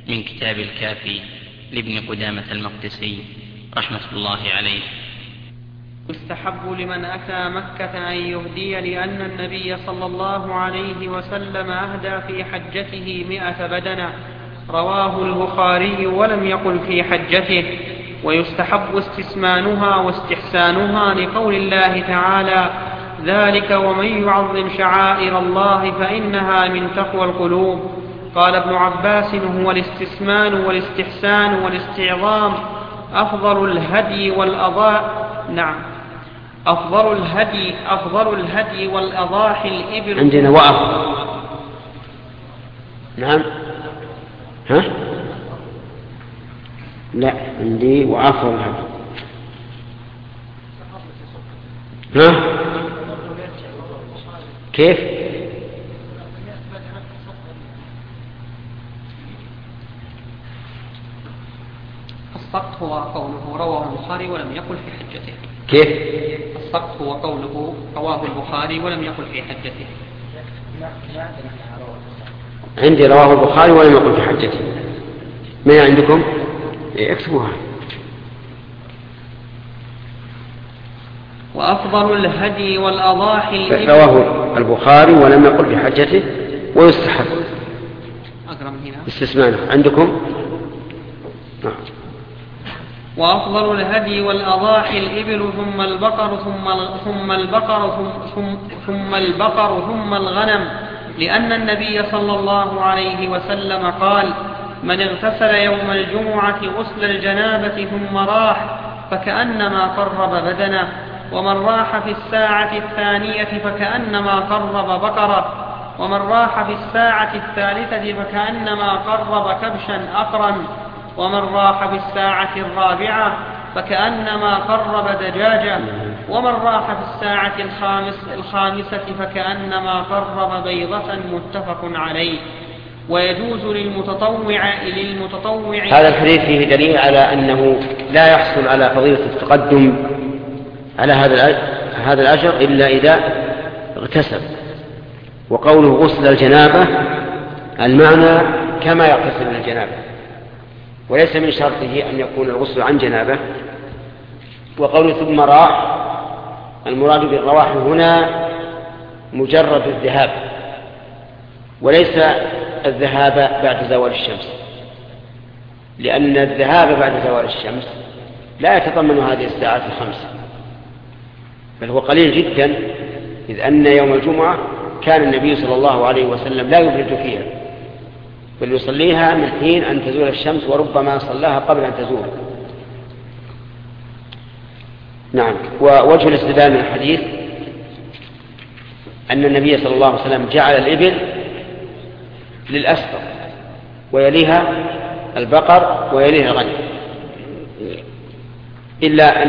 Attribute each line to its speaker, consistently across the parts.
Speaker 1: من كتاب الكافي لابن قدامة المقدسي رحمة الله عليه.
Speaker 2: يستحب لمن أتى مكة أن يهدي لأن النبي صلى الله عليه وسلم أهدى في حجته 100 بدنة، رواه البخاري ولم يقل في حجته. ويستحب استسمانها واستحسانها لقول الله تعالى: ذلك ومن يعظم شعائر الله فإنها من تقوى القلوب. قال ابن عباس: هو الاستسمان والاستحسان والاستعظام أفضل الهدي والأضاحي الإبل.
Speaker 3: عندنا وأفضل. نعم. ها؟ لا، عندي وأفضل الهدي. ها؟ كيف؟
Speaker 2: السقط هو قوله رواه البخاري ولم يقل في حجته.
Speaker 3: كيف؟
Speaker 2: السقط هو قوله رواه البخاري ولم يقل في حجته.
Speaker 3: عندي رواه البخاري ولم يقل في حجته. ما عندكم؟ اكتبوها.
Speaker 2: وأفضل الهدي والأضاحي
Speaker 3: رواه البخاري ولم يقل في حجته. ويستحب استسمانه. عندكم؟
Speaker 2: وأفضل الهدي والأضاحي الإبل ثم البقر ثم الغنم، لأن النبي صلى الله عليه وسلم قال: من اغتسل يوم الجمعة غسل الجنابة ثم راح فكأنما قرب بدنه، ومن راح في الساعة الثانية فكأنما قرب بقرة، ومن راح في الساعة الثالثة فكأنما قرب كبشا أقرا، ومن راح في الساعة الرابعة فكأنما قرب دجاجة، ومن راح في الساعة الخامسة فكأنما قرب بيضة. متفق عليه. ويجوز للمتطوع
Speaker 3: هذا الحديث فيه دليل على أنه لا يحصل على فضيلة التقدم على هذا الأجر إلا إذا اغتسل. وقوله غسل الجنابة المعنى كما يغتسل الجنابة، وليس من شرطه أن يكون الغسل عن جنابه. وقوله ثم راح المراد بالرواح هنا مجرد الذهاب، وليس الذهاب بعد زوال الشمس، لأن الذهاب بعد زوال الشمس لا يتضمن هذه الساعات الخمس، بل هو قليل جدا، إذ أن يوم الجمعة كان النبي صلى الله عليه وسلم لا يبرد فيها، بل يصليها من حين أن تزول الشمس، وربما صلاها قبل أن تزول. نعم. ووجه الاستدلال من الحديث أن النبي صلى الله عليه وسلم جعل الإبل للأسفل ويليها البقر ويليها الغنم، إلا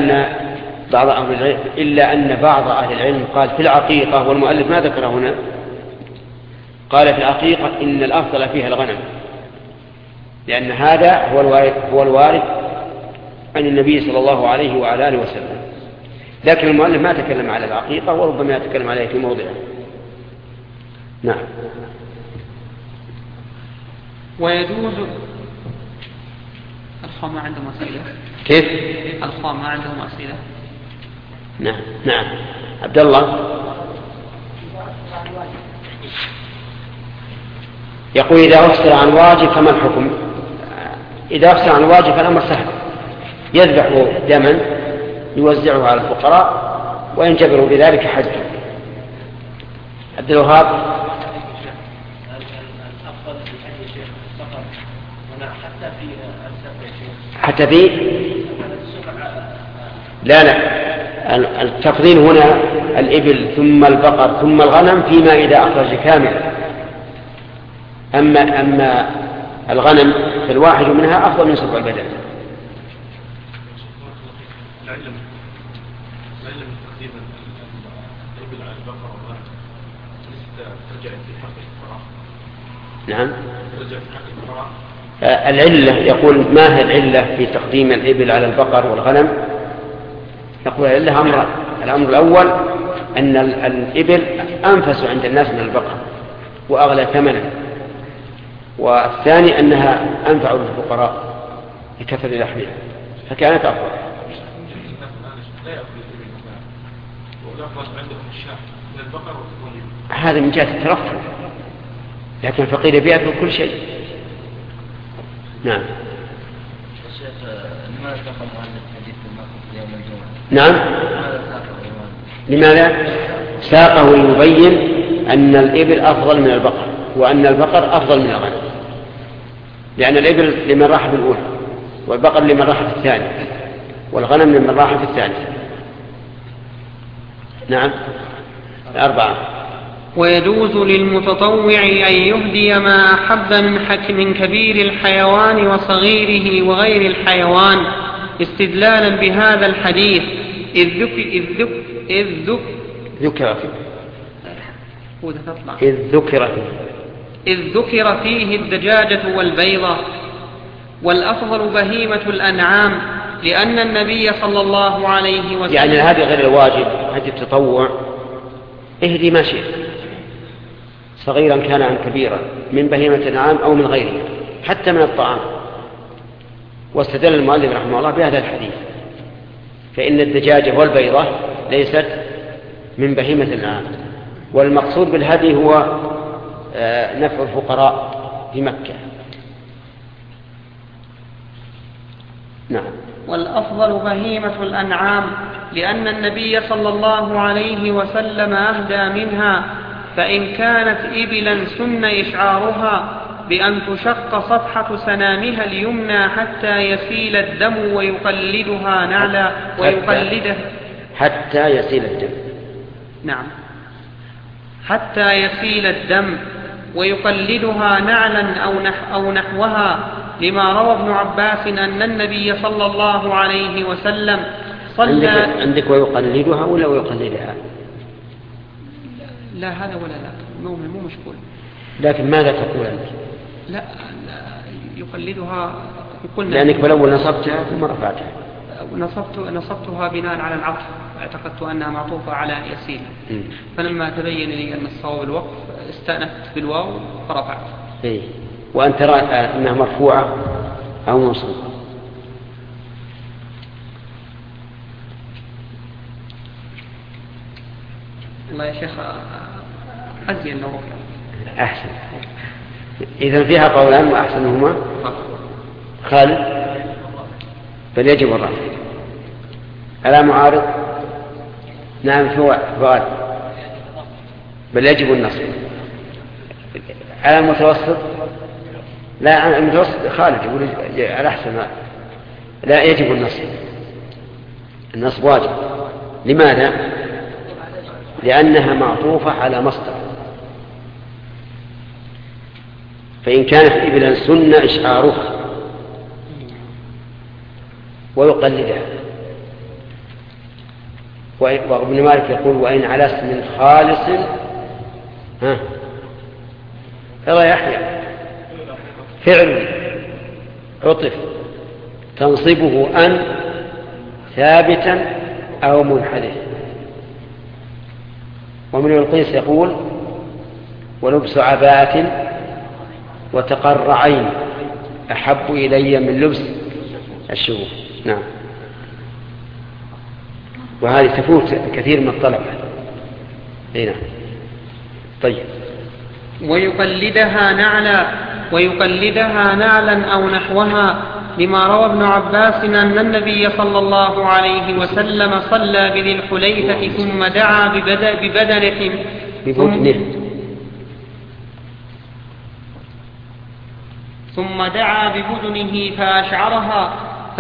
Speaker 3: أن بعض أهل العلم قال في العقيقة، والمؤلف ما ذكر هنا، قال في العقيقة إن الأفضل فيها الغنم، لأن هذا هو الوارد عن النبي صلى الله عليه وعلى آله وسلم. لكن المؤلف ما تكلم على العقيقة، وربما يتكلم عليه في موضعه. نعم.
Speaker 2: ويجوز الأخوة ما عندهم أسئلة؟
Speaker 3: كيف؟
Speaker 2: الأخوة ما عندهم أسئلة؟
Speaker 3: نعم. عبد الله يقول: إذا أفسر عن واجب فما الحكم؟ إذا أفسر عن واجب فالأمر سهل، يذبح دما يوزعه على الفقراء وينجبر بذلك حجه. عبد الوهاب. حتى في لا التفضيل هنا الإبل ثم البقر ثم الغنم فيما إذا أخرج كاملا. أما الغنم فالواحد منها أفضل من 7 البدن. نعم. العلة يقول: ما هي العلة في تقديم الإبل على البقر والغنم؟ يقول العلة أمران: الأمر الأول أن الإبل أنفس عند الناس من البقر وأغلى ثمنا، والثاني أنها أنفع للفقراء لكثر لحمها فكانت أفضل. هذا من جهة الترفع، لكن الفقير بيأكل كل شيء. نعم.
Speaker 4: لماذا ساق المؤلف حديث المقصد يوم الجمعة؟
Speaker 3: نعم. لماذا ساقه؟ ليبين أن الإبل أفضل من البقر، وأن البقر أفضل من الغنم، لأن الإبل لمن راح في الأولى، والبقر لمن راح في الثانية، والغنم لمن راح في الثالثة. نعم. 4.
Speaker 2: ويجوز للمتطوع أن يهدي ما أحب من كبير الحيوان وصغيره وغير الحيوان، استدلالا بهذا الحديث إذ ذكر فيه الدجاجة والبيضة. والأفضل بهيمة الأنعام، لأن النبي صلى الله عليه وسلم
Speaker 3: يعني هذا غير الواجب، هذا التطوع اهدي ما شئت، صغيرا كان عن كبيرا، من بهيمة الأنعام أو من غيره، حتى من الطعام. واستدل المؤلف رحمه الله بهذا الحديث، فإن الدجاجة والبيضة ليست من بهيمة الأنعام، والمقصود بالهدي هو نفع الفقراء في مكة. نعم.
Speaker 2: والأفضل بهيمة الأنعام، لأن النبي صلى الله عليه وسلم أهدى منها، فإن كانت إبلا سن إشعارها بأن تشق صفحة سنامها اليمنى حتى يسيل الدم ويقلدها نعلا
Speaker 3: حتى يسيل الدم.
Speaker 2: نعم. حتى يسيل الدم ويقلدها نعلا أو نحوها، لما روى ابن عباس أن النبي صلى الله عليه وسلم صلى.
Speaker 3: عندك ويقلدها ولا ويقلدها؟
Speaker 2: لا هذا ولا لا، مو مشكول.
Speaker 3: لكن ماذا تقول أنت؟
Speaker 2: لا يقلدها، قلنا
Speaker 3: لأنك بالأول نصبتها ثم رفعتها.
Speaker 2: نصبتها بناء على العطف، اعتقدت أنها معطوفة على يسيل، فلما تبين لي أن الصواب الوقف استأنفت بالواو فرفعت.
Speaker 3: إيه. وأن ترى أنها مرفوعة أو منصوبة.
Speaker 2: الله يا شيخ أزين لو رفع.
Speaker 3: أحسن. إذن فيها قولان وأحسنهما خالد، بل يجب الرفع. ألا معارض؟ نعم فؤاد، بل يجب النصب. على المتوسط؟ لا، على المتوسط خالد يقول على أحسن. لا، يجب النصب. النصب واجب. لماذا؟ لأنها معطوفة على مصدر، فإن كانت إبلا سن إشعارها ويقلدها. وابن مالك يقول وإن على اسم خالص ترى يحيى فعل عطف تنصبه أن ثابتا أو منحدث. ومن القيس يقول ولبس عباءة وتقر عين أحب إلي من لبس الشهور. نعم. وهذه تفوت كثير من الطلبة. نعم. طيب.
Speaker 2: ويقلدها نعلا أو نحوها، لما روى ابن عباس أن النبي صلى الله عليه وسلم صلى بذي الحليفة ثم دعا ببدنه فأشعرها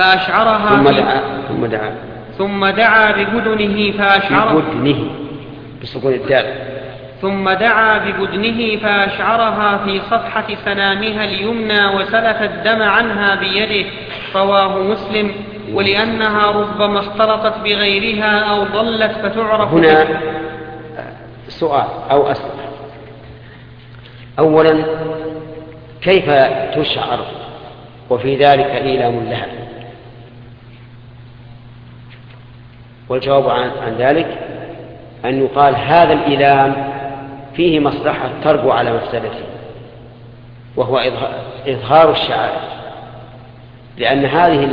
Speaker 2: ثم دعا ببدنه فأشعرها في صفحة سنامها اليمنى وسلت الدم عنها بيده، رواه مسلم. ولأنها ربما اختلطت بغيرها أو ضلت فتعرف.
Speaker 3: هنا سؤال أو أسئلة. أولا، كيف تشعر وفي ذلك إيلام لها؟ والجواب عن ذلك أن يقال هذا الإيلام فيه مصلحة تربو على مفسدته، وهو إظهار الشعائر، لأن هذه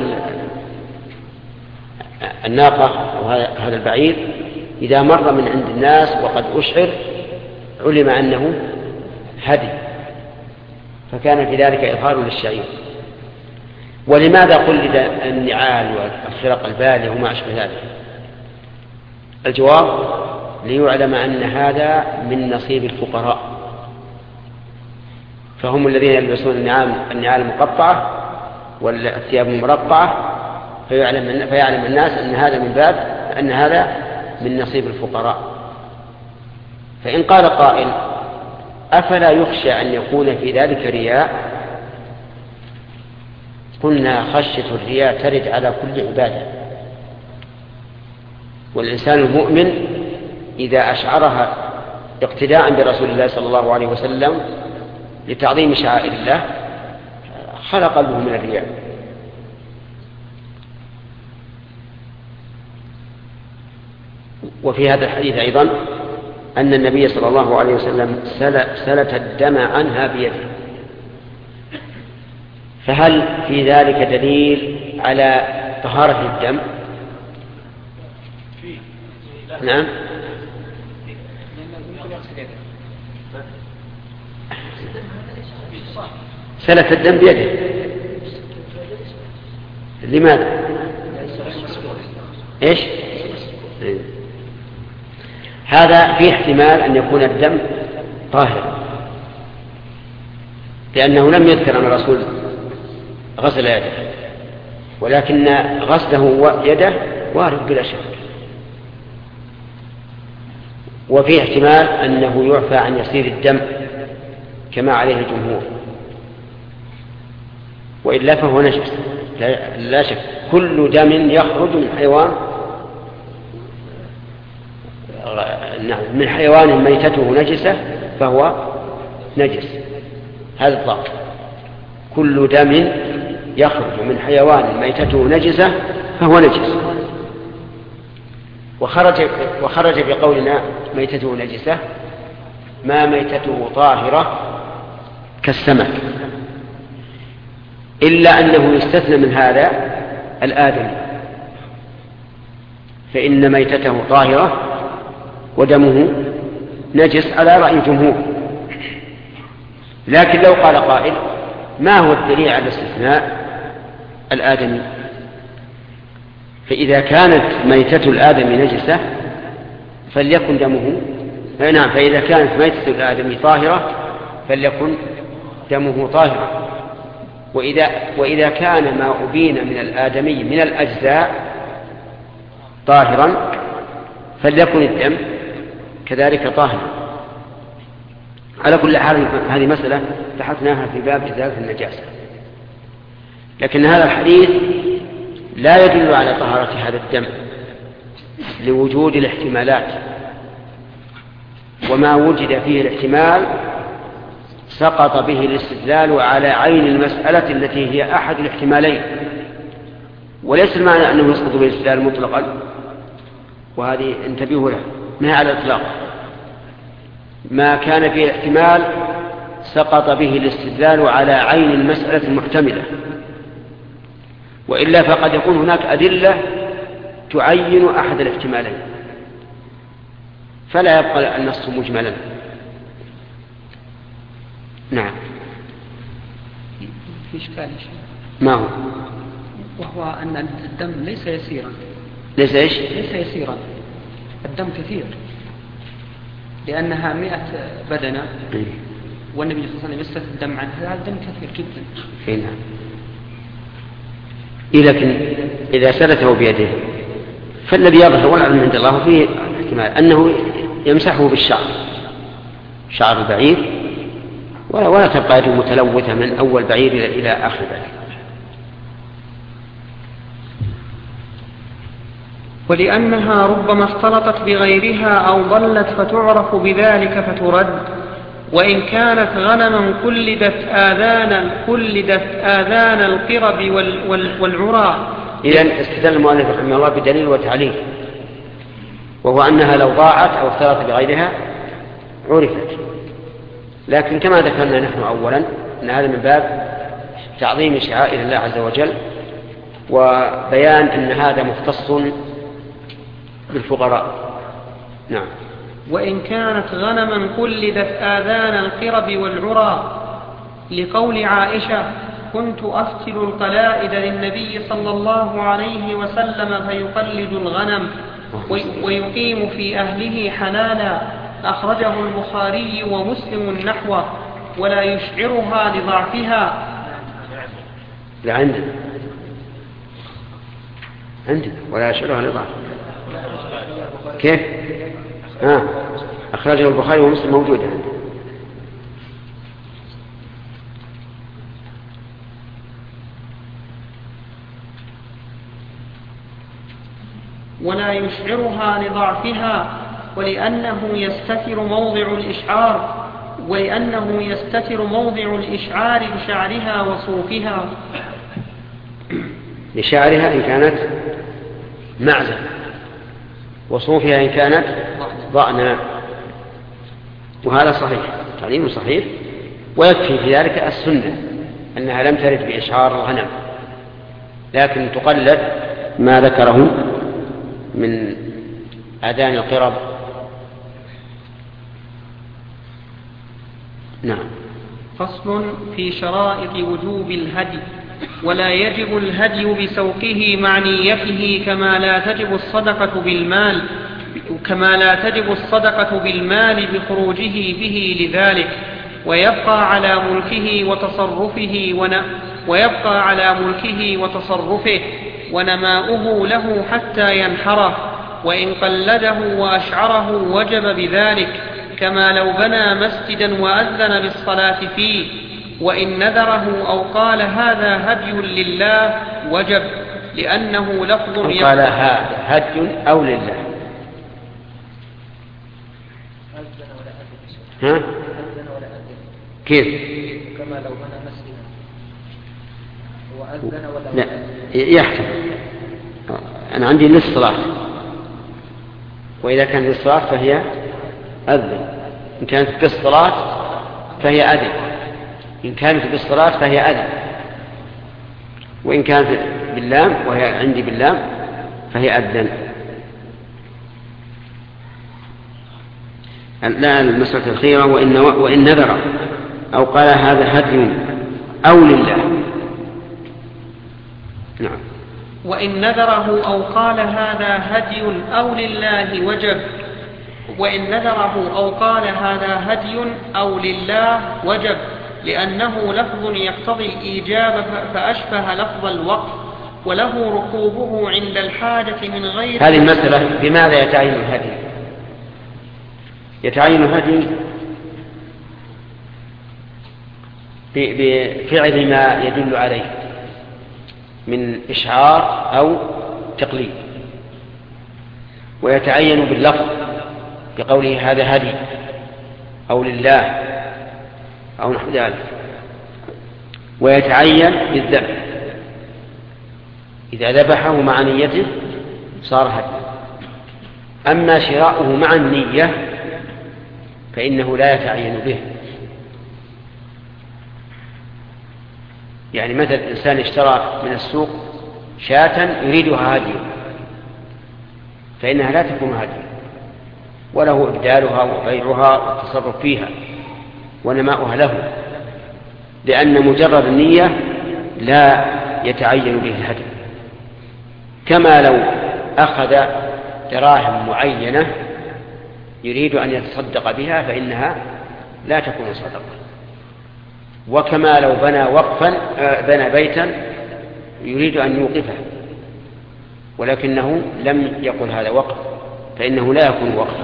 Speaker 3: الناقة أو هذا البعير إذا مر من عند الناس وقد أشعر علم أنه هدي، فكان في ذلك إظهار للشعير. ولماذا قلد النعال والخرق البالية وما أشبه ذلك؟ الجواب: ليعلم أن هذا من نصيب الفقراء، فهم الذين يلبسون النعال المقطعة والثياب المرقعة، فيعلم الناس أن هذا من باب أن هذا من نصيب الفقراء. فإن قال قائل: أفلا يخشى أن يكون في ذلك رياء؟ قلنا: خشية الرياء ترد على كل عبادة، والإنسان المؤمن إذا أشعرها اقتداء برسول الله صلى الله عليه وسلم لتعظيم شعائر الله خلق قلبه من الرياء. وفي هذا الحديث أيضا أن النبي صلى الله عليه وسلم سلت الدم عنها بيده، فهل في ذلك دليل على طهارة الدم؟ نعم. سلت الدم بيده، لماذا؟ إيش؟ هذا فيه احتمال أن يكون الدم طاهر، لأنه لم يذكر أن الرسول غسل يده، ولكن غسله يده وارد بلا شك. وفيه احتمال أنه يعفى عن يسير الدم كما عليه الجمهور، وإلا فهو نجس لا شك. كل دم يخرج من حيوان ميتته نجسة فهو نجس، هذا الضابط. كل دم يخرج من حيوان ميتته نجسة فهو نجس. وخرج بقولنا ميتته نجسة ما ميتته طاهرة كالسمك، إلا أنه يستثنى من هذا الآدمي، فإن ميتته طاهرة ودمه نجس على رأي الجمهور. لكن لو قال قائل: ما هو الدليل على استثناء الآدمي؟ فإذا كانت ميتة الآدمي نجسة فليكن دمه نعم، فإذا كانت ميتة الآدمي طاهرة فليكن دمه طاهرا. وإذا كان ما أبين من الآدمي من الأجزاء طاهرا فليكن الدم كذلك طاهرا. على كل حال هذه مسألة بحثناها في باب إزالة النجاسة، لكن هذا الحديث لا يدل على طهارة هذا الدم لوجود الاحتمالات، وما وجد فيه الاحتمال سقط به الاستدلال على عين المسألة التي هي أحد الاحتمالين، وليس المعنى أنه يسقط به الاستدلال مطلقا، وهذه انتبهوا له، ما هي على الإطلاق. ما كان فيه احتمال سقط به الاستدلال على عين المسألة المحتملة، وإلا فقد يكون هناك أدلة تعين أحد الاحتمالين فلا يبقى النص مجملا. نعم.
Speaker 2: في إشكال
Speaker 3: ما هو؟
Speaker 2: وهو أن الدم ليس يسيرا.
Speaker 3: ليس إيش؟
Speaker 2: ليس يسيرا، الدم كثير، لأنها 100 بدنة والنبي صلى الله عليه وسلم يستثني الدم عنها، هذا الدم كثير جدا.
Speaker 3: نعم. لكن إذا سلته بيده فالذي يظهر والعلم عند الله فيه احتمال أنه يمسحه بالشعر، شعر البعير، ولا تبقى يده متلوثة من أول بعير إلى آخر بعير.
Speaker 2: ولأنها ربما اختلطت بغيرها أو ضلت فتعرف بذلك فترد، وإن كانت غنما كلدت آذان القرب والعراء.
Speaker 3: إذن استدل المؤلف رحمه الله بدليل وتعليل، وهو أنها لو ضاعت أو اختلطت بغيرها عرفت، لكن كما ذكرنا نحن أولا أن هذا من باب تعظيم شعائر الله عز وجل، وبيان أن هذا مختص بالفقراء. نعم.
Speaker 2: وإن كانت غنما قلدت آذان القرب والعرى، لقول عائشة: كنت أفتل القلائد للنبي صلى الله عليه وسلم فيقلد الغنم ويقيم في أهله حلالا، أخرجه البخاري ومسلم نحوه، ولا يشعرها لضعفها.
Speaker 3: لا عندنا ولا يشعرها لضعفها. كيف؟ أخرجه البخاري ومسلم، موجود عندنا.
Speaker 2: ولا يشعرها لضعفها، ولأنه يستتر موضع الإشعار بشعرها وصوفها،
Speaker 3: لشعرها إن كانت معزة، وصوفها إن كانت ضأنا. وهذا صحيح، تعليم صحيح، ويكفي في ذلك السنة أنها لم ترد بإشعار الغنم، لكن تقلد ما ذكره من آذان القرب. نعم.
Speaker 2: فصل في شرائط وجوب الهدي. ولا يجب الهدي بسوقه مع نيته، كما لا تجب الصدقة بالمال بخروجه به لذلك، ويبقى على ملكه وتصرفه ونماؤه له حتى ينحره، وإن قلده وأشعره وجب بذلك، كما لو بنى مسجدا وأذن بالصلاة فيه، وإن نذره أو قال هذا هدي لله وجب، لأنه لفظ
Speaker 3: قال هذا هدي أو لله. ها؟ كيف؟
Speaker 4: كما لو بنى مسجدا وأذن ولا
Speaker 3: لا يحكم. أنا عندي للصلاة، وإذا كان للصلاة فهي أذن، إن كانت بالصلاة فهي أذن، إن كانت بالصلاة فهي أذن، وإن كانت باللام وهي عندي باللام فهي أذن. لا، المسألة الأخيرة: وإن نذر أو قال هذا هدي أو لله. نعم.
Speaker 2: وإن نذره أو قال هذا هدي أو لله وجب، وإن نذره أو قال هذا هدي أو لله وجب، لأنه لفظ يقتضي الإيجاب فأشبه لفظ الوقف، وله ركوبه عند الحاجة من غير.
Speaker 3: هذه المسألة بماذا يتعين الهدي؟ يتعين الهدي بفعل ما يدل عليه من إشعار أو تقليد، ويتعين باللفظ بقوله هذا هدي أو لله أو نحو ذلك، ويتعين بالذبح، إذا ذبحه مع نيته صار هدي. أما شراؤه مع النية فإنه لا يتعين به. يعني مثل الإنسان اشترى من السوق شاة يريدها هديا، فإنها لا تكون هديا، وله إبدالها وبيعها والتصرف فيها ونماؤها له، لأن مجرد النية لا يتعين به الهدي. كما لو أخذ دراهم معينة يريد أن يتصدق بها فإنها لا تكون صدقة. وكما لو بنى بيتا يريد أن يوقفه ولكنه لم يقل هذا وقف فإنه لا يكون وقفا.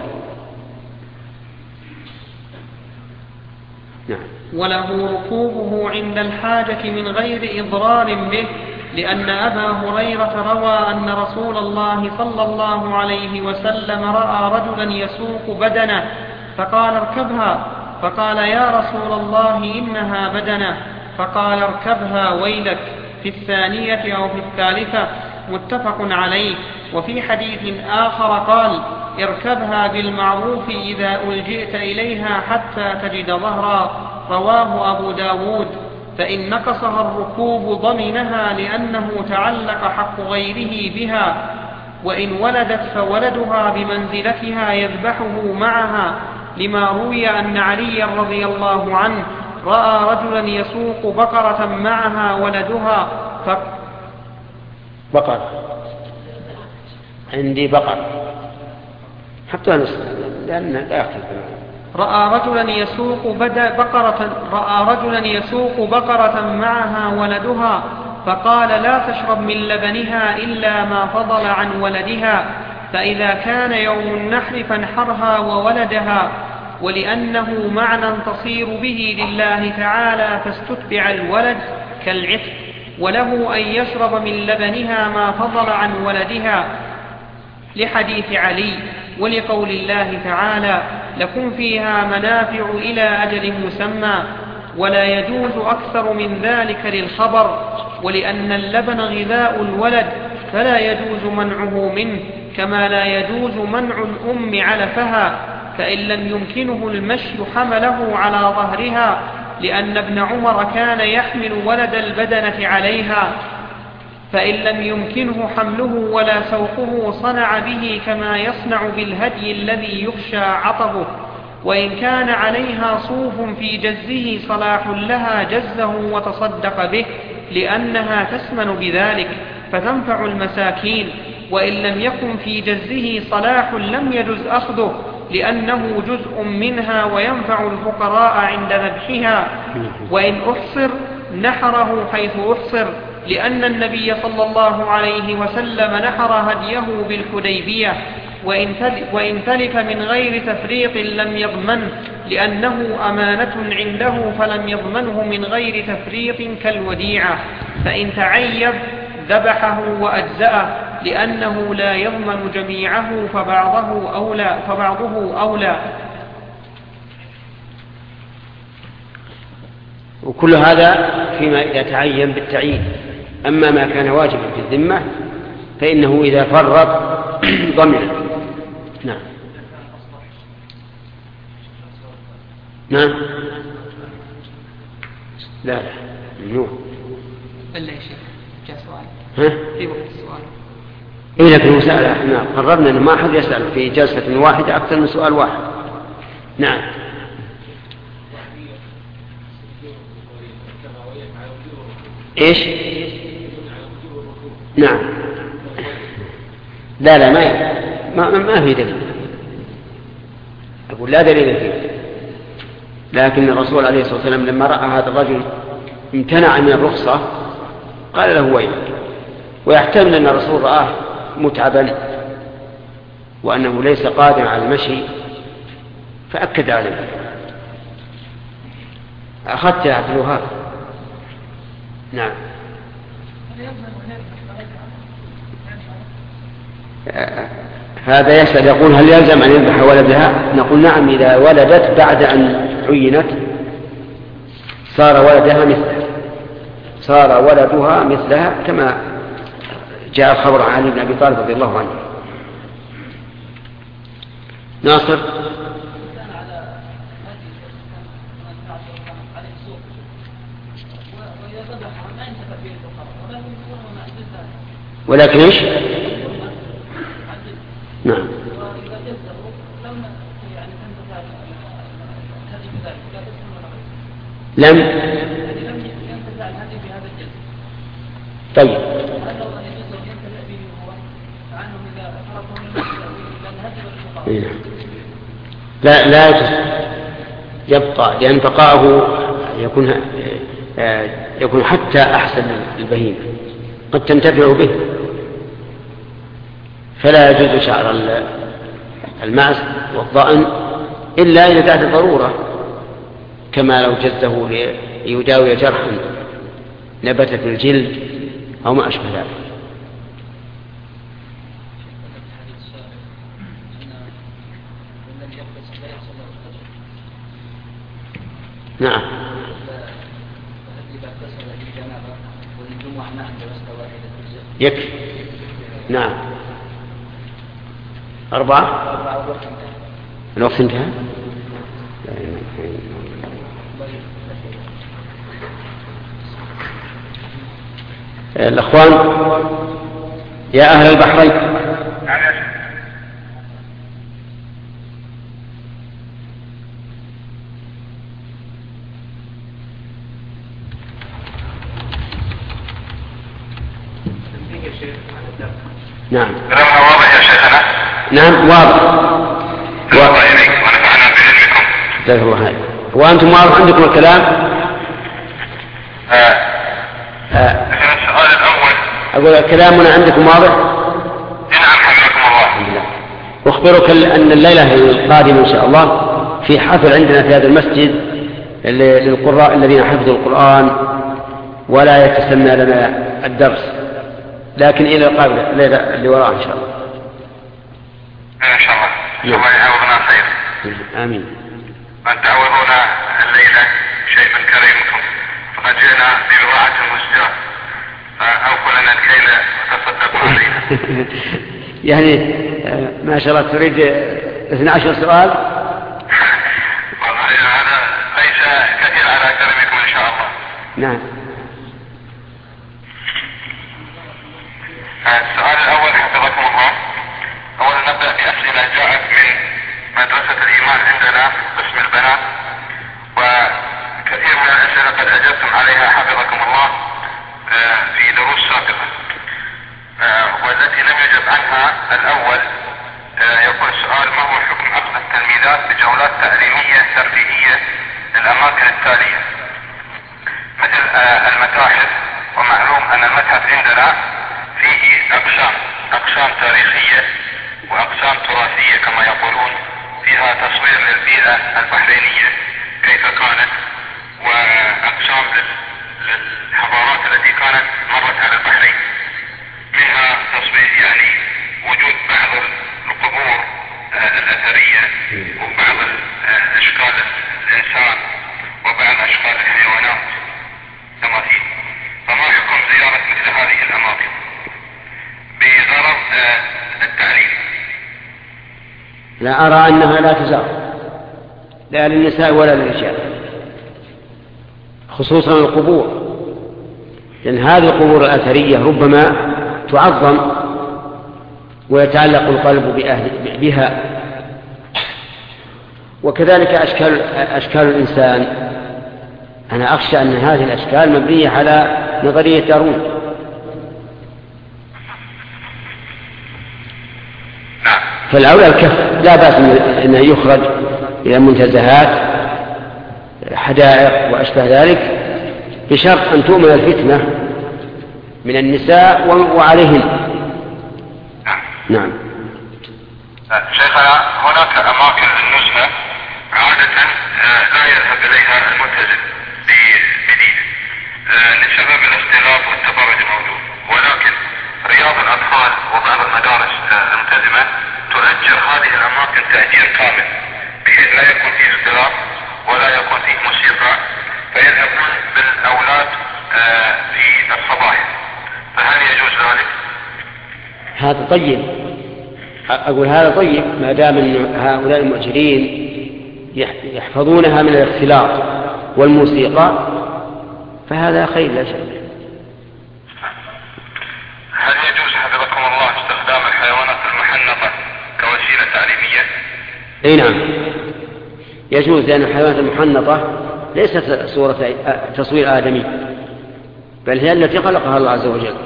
Speaker 3: نعم.
Speaker 2: وله ركوبه عند الحاجة من غير إضرار به، لأن أبا هريرة روى أن رسول الله صلى الله عليه وسلم رأى رجلا يسوق بدنه فقال اركبها، فقال يا رسول الله إنها بدنه، فقال اركبها ويلك، في الثانية أو في الثالثة، متفق عليه. وفي حديث آخر قال اركبها بالمعروف إذا ألجئت إليها حتى تجد ظهرا، رواه أبو داود. فإن نقصها الركوب ضمنها لأنه تعلق حق غيره بها، وإن ولدت فولدها بمنزلتها يذبحه معها، لما روي أن علي رضي الله عنه رأى رجلا يسوق بقرة معها ولدها
Speaker 3: بقر عندي بقر حتى لأن لا يختلف.
Speaker 2: رأى رجلا يسوق بقرة معها ولدها فقال لا تشرب من لبنها إلا ما فضل عن ولدها، فإذا كان يوم النحر فانحرها وولدها، ولأنه معنى تصير به لله تعالى فاستتبع الولد كالعتق، وله أن يشرب من لبنها ما فضل عن ولدها لحديث علي، ولقول الله تعالى لكم فيها منافع إلى أجل مسمى، ولا يجوز أكثر من ذلك للخبر، ولأن اللبن غذاء الولد فلا يجوز منعه منه، كما لا يجوز منع الأم علفها، فإن لم يمكنه المشي حمله على ظهرها، لأن ابن عمر كان يحمل ولد البدنة عليها، فإن لم يمكنه حمله ولا سوقه صنع به كما يصنع بالهدي الذي يخشى عطبه، وإن كان عليها صوف في جزه صلاح لها جزه وتصدق به، لأنها تسمن بذلك فتنفع المساكين، وإن لم يكن في جزه صلاح لم يجز أخذه، لأنه جزء منها وينفع الفقراء عند ذبحها، وإن أحصر نحره حيث أحصر، لأن النبي صلى الله عليه وسلم نحر هديه بالحديبية، وإن تلف من غير تفريط لم يضمنه، لأنه أمانة عنده فلم يضمنه من غير تفريط كالوديعة، فإن تعيب ذبحه وأجزأه، لأنه لا يضمن جميعه فبعضه أولى.
Speaker 3: وكل هذا فيما يتعين بالتعيين. أما ما كان واجبا في الذمة فإنه إذا فرط ضمن. نعم نعم لا ممنوع.
Speaker 2: إلا يا شيخ جاء سؤال في وقت السؤال.
Speaker 3: إيه لكن مسألة احنا قررنا أن ما أحد يسأل في جلسة واحدة أكثر من سؤال واحد. نعم إيش؟ نعم لا ما في دليل. أقول لا دليل فيه، لكن الرسول عليه الصلاة والسلام لما رأى هذا الرجل امتنع من الرخصة قال له ويلك، ويحتمل أن الرسول رآه متعبا وأنه ليس قادر على المشي فأكد عليه. أخذت اعتلوها. نعم هذا يسأل يقول هل يلزم أن يذبح ولدها؟ نقول نعم، إذا ولدت بعد أن عينت صار ولدها مثلها كما جاء الخبر عن علي بن أبي طالب رضي الله عنه. ناصر ولكن ايش؟ نعم لم طيب لا يبقى، لأن بقاءه يكون حتى أحسن البهيمة قد تنتفع به، فلا يجوز شعر المعز والضأن إلا إذا دعت الضرورة، كما لو جزه ليداوي جرحا نبت في الجلد أو ما أشبه ذلك. نعم يكفي. نعم 4 الوقت انتهى. الأخوان يا أهل البحرين. نعم.
Speaker 5: كلامنا واضح يا شيخنا؟
Speaker 3: نعم واضح.
Speaker 5: الله إليك ونفعنا بعلمكم.
Speaker 3: جزاك الله خير. وأنتم واضح عندكم الكلام؟
Speaker 5: السؤال الأول.
Speaker 3: أقول كلامنا عندكم واضح؟
Speaker 5: نعم حفظكم الله.
Speaker 3: الحمد لله. أخبرك أن الليلة القادمة إن شاء الله في حفل عندنا في هذا المسجد للقراء الذين حفظوا القرآن ولا يتسنى لنا الدرس، لكن إلى القابلة الليلة اللي وراء إن شاء الله.
Speaker 5: إن شاء الله. الله يعوضنا خير.
Speaker 3: آمين.
Speaker 5: أن تعوضونا الليلة شيء من كريمكم، فقد جئنا ببضاعة مزجاة فأوفوا لنا الكيل وتصدقوا علينا.
Speaker 3: يعني ما شاء الله تريد 12 سؤال؟
Speaker 5: والله هذا ليس كثير على كرمكم إن شاء الله.
Speaker 3: نعم.
Speaker 5: السؤال الأول حفظكم الله. أولا نبدأ بأسئلة جاءت من مدرسة الإيمان عندنا قسم البنات، وكثير من الأسئلة قد أجبتم عليها حفظكم الله في دروس سابقة، والتي لم يجب عنها الأول يقول السؤال: ما هو حكم عقد التلميذات بجولات تعليمية ترفيهية للأماكن التالية مثل المتاحف؟ ومعلوم أن المتحف عندنا فيه أقسام تاريخية وأقسام تراثية كما يقولون، فيها تصوير للبيئة البحرينية كيف كانت، وأقسام للحضارات التي كانت مرت على البحرين، منها تصوير يعني وجود بعض القبور الأثرية وبعض أشكال الإنسان وبعض أشكال الحيوانات تماثيل. فما حكم زيارة مثل هذه الأماكن بغرض التعليم؟
Speaker 3: لا أرى أنها لا تزار، لا للنساء ولا للرجال، خصوصا القبور، لأن هذه القبور الأثرية ربما تعظم ويتعلق القلب بها، وكذلك أشكال الإنسان. أنا أخشى أن هذه الأشكال مبنية على نظرية داروين. فالأولى الكف، لا بأس أنه يخرج إلى منتزهات حدائق وأشبه ذلك، بشرط أن تؤمن الفتنة من النساء وعليهن. نعم.
Speaker 5: شيخنا، هناك أماكن النزهة عادة لا يذهب إليها الملتزم بدينه لسبب الاختلاط والتبرج الموجود، ولكن رياض الأطفال وبعض المدارس الملتزمة تؤجر هذه الأماكن تأجير كامل، بحيث لا يكون فيه اختلاط ولا يكون فيه موسيقى، فيذهبون بالأولاد في الصباح. فهل يجوز ذلك؟
Speaker 3: هذا طيب، أقول هذا طيب، ما دام أن هؤلاء المؤجرين يحفظونها من الاختلاط والموسيقى فهذا خير لا شك.
Speaker 5: هل يجوز حفظكم الله استخدام الحيوانات المحنطة كوسيلة تعليمية؟
Speaker 3: اي نعم يجوز، لأن الحيوانات المحنطة ليست صورة تصوير آدمي، بل هي التي خلقها الله عز وجل.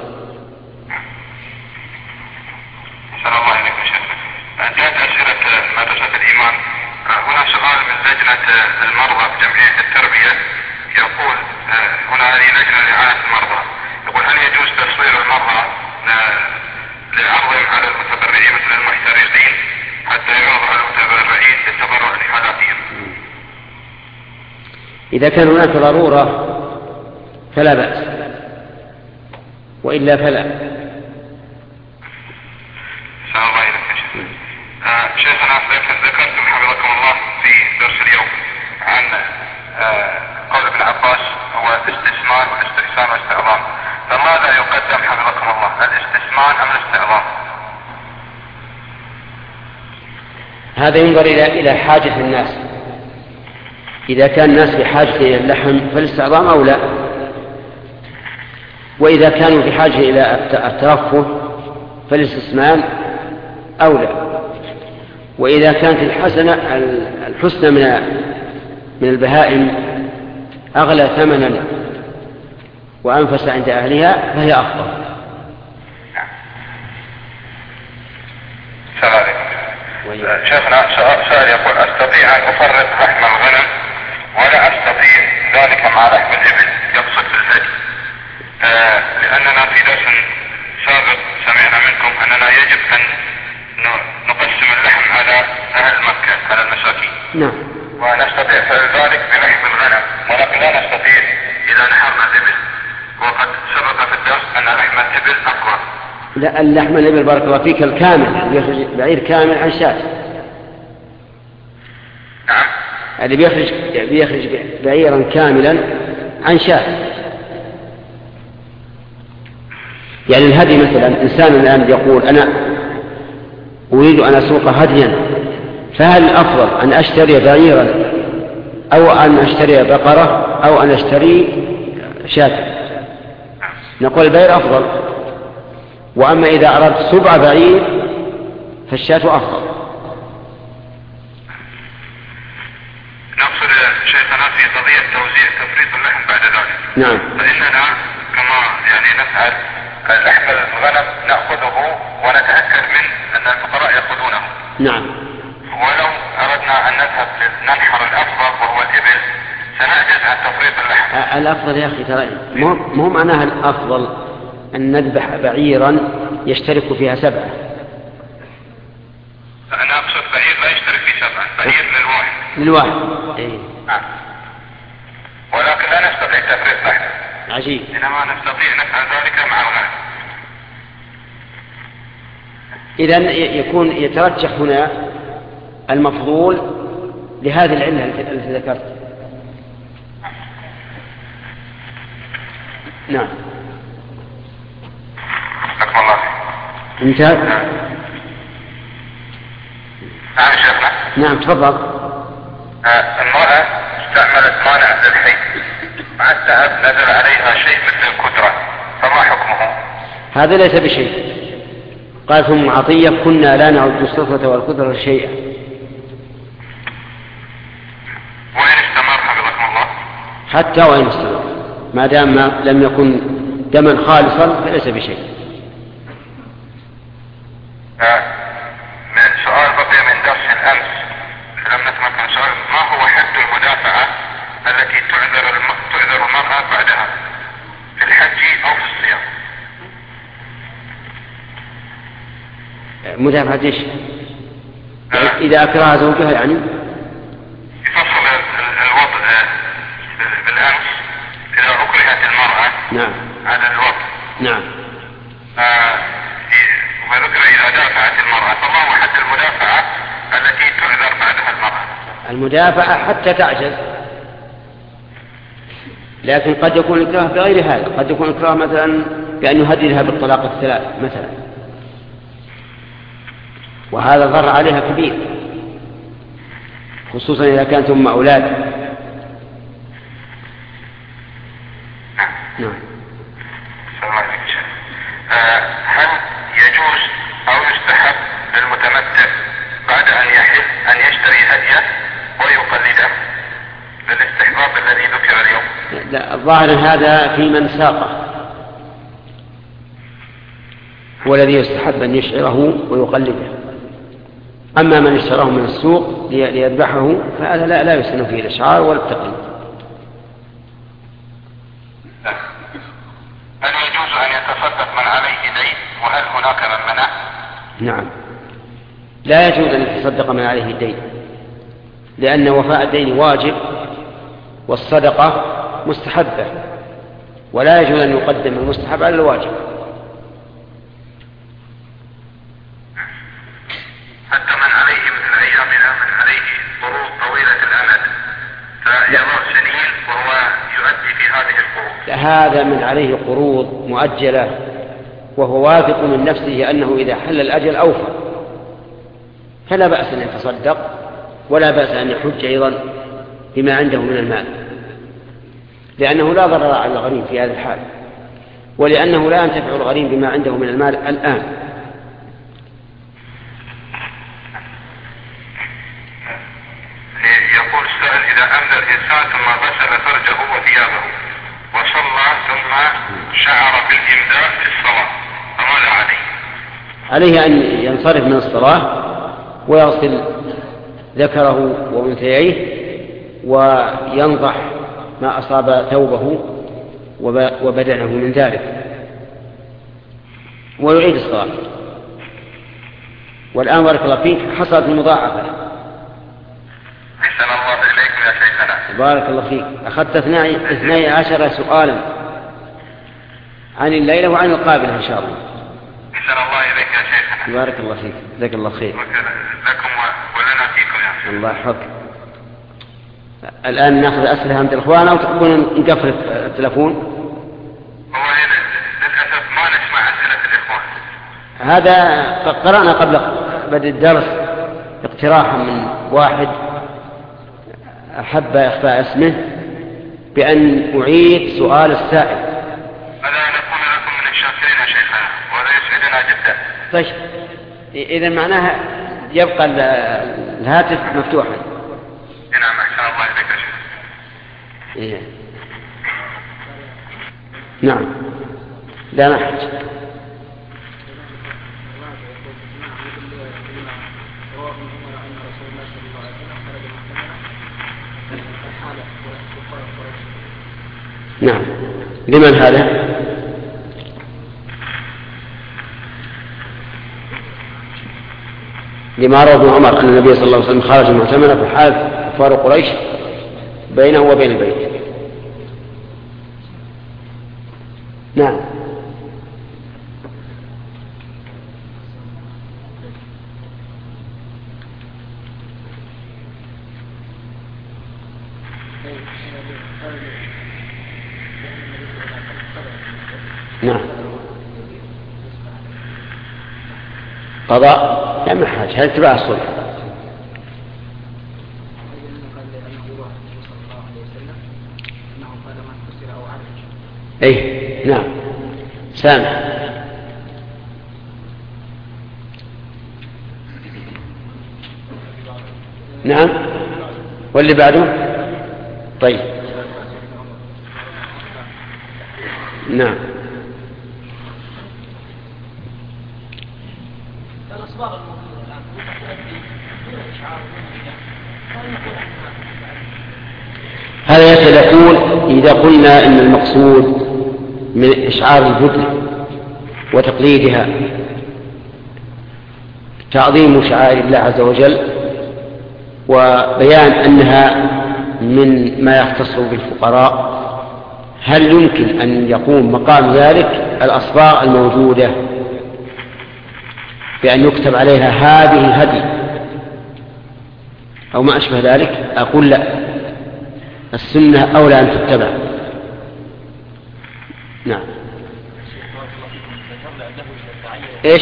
Speaker 5: السلام الله عليكم شيخنا. جاءت أسئلة مدرسة الإيمان. هنا سؤال من لجنة المرضى بجمعية التربية، يقول هنا هذه لجنة لرعاية المرضى، يقول: هل يجوز تصوير المرضى لعرضهم على المتبرعين مثل المحترقين حتى يعرض على المتبرعين للتبرع لحالاتهم؟
Speaker 3: إذا كان هناك ضرورة فلا بأس، وإلا فلا.
Speaker 5: السلام الله عليكم شيخنا. ذكرتم حفظكم الله في درس اليوم عن قول ابن عباس هو الاستثمان والاستحسان والاستعظام، فماذا يقدم حفظكم الله، الاستثمان أم الاستعظام؟
Speaker 3: هذا ينظر إلى حاجة الناس، إذا كان الناس بحاجة إلى اللحم فالاستعظام أولى، وإذا كانوا في حاجة إلى الترفه فالاستثمان أولى. وإذا كانت الحسنى من البهائم أغلى ثمنا وأنفس عند أهلها فهي أفضل.
Speaker 5: شيخنا سؤال يقول: أستطيع أن أفرق لحم الغنم ولا أستطيع ذلك مع لحم الإبل، يقصد في الهدي، لأننا في درس سابق سمعنا منكم أننا يجب أن نقسم اللحم على أهل مكة، على المساكين.
Speaker 3: نعم.
Speaker 5: ونستطيع فعل ذلك بلحم الغنم، ولكن لا نستطيع إذا نحرنا الإبل، وقد سبق في الدرس أن لحم الإبل أقوى.
Speaker 3: لا، اللحم الإبل بارك الله فيك الكامل يخرج بعير كامل عن شاة.
Speaker 5: نعم.
Speaker 3: اللي بيخرج بعيرا كاملا عن شاة. يعني الهدي مثلا، إنسان الآن يقول أنا أريد أن أسوق هديا، فهل الأفضل أن أشتري بعيرا أو أن أشتري بقرة أو أن أشتري شاة؟ نقول البعير أفضل. وأما إذا أردت 7 بعير فالشاة أفضل.
Speaker 5: نقصد شيخنا في قضية توزيع تفريط اللحم بعد ذلك.
Speaker 3: نعم.
Speaker 5: فإننا كما يعني نفعل لحم الغنم نأخذه ونتأكد من أن الفقراء يأخذونه.
Speaker 3: نعم.
Speaker 5: ولو أردنا أن نذهب ننحر الأفضل وهو الإبل سنعجز عن تفريط اللحم.
Speaker 3: الأفضل يا أخي ترى مو معناها الأفضل أن نذبح بعيرا يشترك فيها 7.
Speaker 5: أنا أقصد بعير لا يشترك فيه 7، بعير
Speaker 3: للواحد. إيه.
Speaker 5: نعم. ولكن لا نستطيع تفريط لحم.
Speaker 3: عجيب.
Speaker 5: إنما نستطيع نفعل ذلك مع الغنم.
Speaker 3: إذن يكون يترجح هنا المفضول لهذه العلة التي ذكرت. نعم.
Speaker 5: حكم الله.
Speaker 3: انتهى.
Speaker 5: نعم شيخنا.
Speaker 3: نعم تفضل.
Speaker 5: المرأة استعملت مانع للحي مع الذهب نزل عليها شيء مثل الكدرة، فما حكمه؟
Speaker 3: هذا ليس بشيء. قالت أم عطية: كنا لا نعد الصفرة والكدرة شيئا.
Speaker 5: وإن استمر حفظكم الله؟
Speaker 3: حتى وإن استمر، ما دام لم يكن دما خالصا فليس بشيء.
Speaker 5: سؤال بقي من درس الأمس لم نتمكن. سؤال: ما هو حد المدافعة التي تعذر المرأة بعدها في الحج أو في الصيام؟
Speaker 3: مدافعة ايش؟ إذا أكره زوجها يعني؟
Speaker 5: يفصل الوضع بالأمس إذا أكرهت المرأة.
Speaker 3: نعم.
Speaker 5: على الوضع.
Speaker 3: نعم.
Speaker 5: وذكر إذا دافعت المرأة، فما هو حد المدافعة التي تعذر بعدها المرأة؟
Speaker 3: المدافعة حتى تعجز، لكن قد يكون الإكراه بغير هذا. قد يكون الإكراه مثلا بأن يهددها بالطلاق 3 مثلا، وهذا ضر عليها كبير، خصوصا إذا كانت أم أولاد. نعم.
Speaker 5: هل يجوز أو يستحب للمتمتع بعد أن يحل أن يشتري هدية ويقلده للاستحباب الذي ذكر اليوم؟
Speaker 3: لا، الظاهر هذا في من ساقه، هو الذي يستحب أن يشعره ويقلده. أما من اشتراه من السوق ليذبحه فهذا لا يسن فيه الإشعار ولا التقليد.
Speaker 5: هل يجوز أن يتصدق من عليه دين، وهل هناك من منع؟
Speaker 3: نعم، لا يجوز أن يتصدق من عليه الدين، لأن وفاء الدين واجب والصدقة مستحبة، ولا يجوز أن يقدم المستحب على الواجب.
Speaker 5: حتى من عليه مثل أيامنا من عليه قروض طويلة الأمد فيضع سنين وهو يؤدي في هذه القروض.
Speaker 3: هذا من عليه قروض مؤجلة وهو واثق من نفسه أنه إذا حل الأجل أوفى، فلا بأس أن يتصدق ولا بأس أن يحج أيضا بما عنده من المال، لأنه لا ضرر على الغريب في هذا الحال. ولأنه لا ينتفع الغريم بما عنده من المال الآن.
Speaker 5: يقول السائل: إذا أمدى الإنسان ثم غسل فرجه وثيابه وصلى ثم شعر بالإمداء في الصلاة فماذا عليه؟
Speaker 3: عليه أن ينصرف من الصلاة ويغسل ذكره وأنثيه وينضح ما أصاب ثوبه وبدنه من ذلك ويعيد الصلاة. والآن بارك الله فيك حصلت المضاعفة.
Speaker 5: أحسن الله إليكم يا شيخنا.
Speaker 3: بارك الله فيك. أخذت 12 سؤالا عن الليلة وعن القابلة إن شاء الله.
Speaker 5: أحسن الله إليك يا شيخنا.
Speaker 3: بارك الله فيك. جزاك الله خير.
Speaker 5: لكم ولنا فيكم يا شيخ.
Speaker 3: الله يحفظك. الآن نأخذ أسئلة عند الإخوان أو تحبون نقفل التلفون؟
Speaker 5: والله للأسف ما نسمع أسئلة الإخوان.
Speaker 3: هذا قرأنا قبل بدء الدرس اقتراحا من واحد أحب إخفاء اسمه بأن أعيد سؤال السائل.
Speaker 5: هذا نكون لكم من الشاكرين يا شيخنا وهذا يسعدنا جدا.
Speaker 3: طيب إذا معناها يبقى الهاتف مفتوحا.
Speaker 5: نعم أحسن الله إليك يا شيخ.
Speaker 3: إيه. نعم لا نحج. نعم لمن هذا؟ لما روى ابن عمر أن النبي صلى الله عليه وسلم خرج معتمرا في حال كفار قريش بينه وبين البيت. نعم نعم قضاء لا محاج هل اتباع الصلح. ايه نعم سامع. نعم واللي بعده. طيب نعم هذا يقول إذا قلنا إن المقصود من إشعار البدن وتقليدها تعظيم شعائر الله عز وجل وبيان أنها من ما يختص بالفقراء، هل يمكن أن يقوم مقام ذلك الأصباغ الموجودة بأن يكتب عليها هذه هدي أو ما أشبه ذلك؟ أقول لا، السنة أولى أن تتبع. نعم إيش؟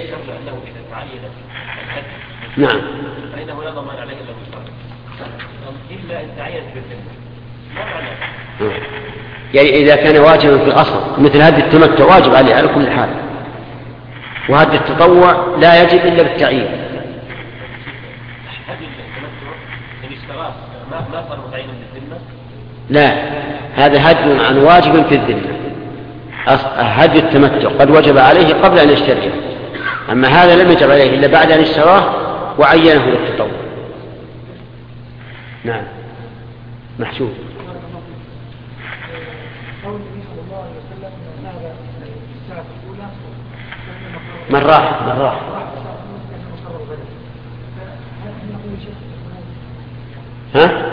Speaker 3: نعم
Speaker 4: فإنه لا ضمان عليه إلا بالشرع إلا إن تعين بالذمة. ما معناه؟
Speaker 3: يعني إذا كان واجبا في الأصل مثل هذا التمتع واجب عليه على كل حال، وهذا التطوع لا يجب إلا بالتعيين.
Speaker 4: هذه التمتع إن اشتراه ما صار متعينا بالذمة؟
Speaker 3: لا، هذا هدي عن واجب في الذمة. هدي التمتع قد وجب عليه قبل أن يشتريه، أما هذا لم يجب عليه إلا بعد أن اشتراه وعينه للتطوع. نعم محسوب. من راح ها؟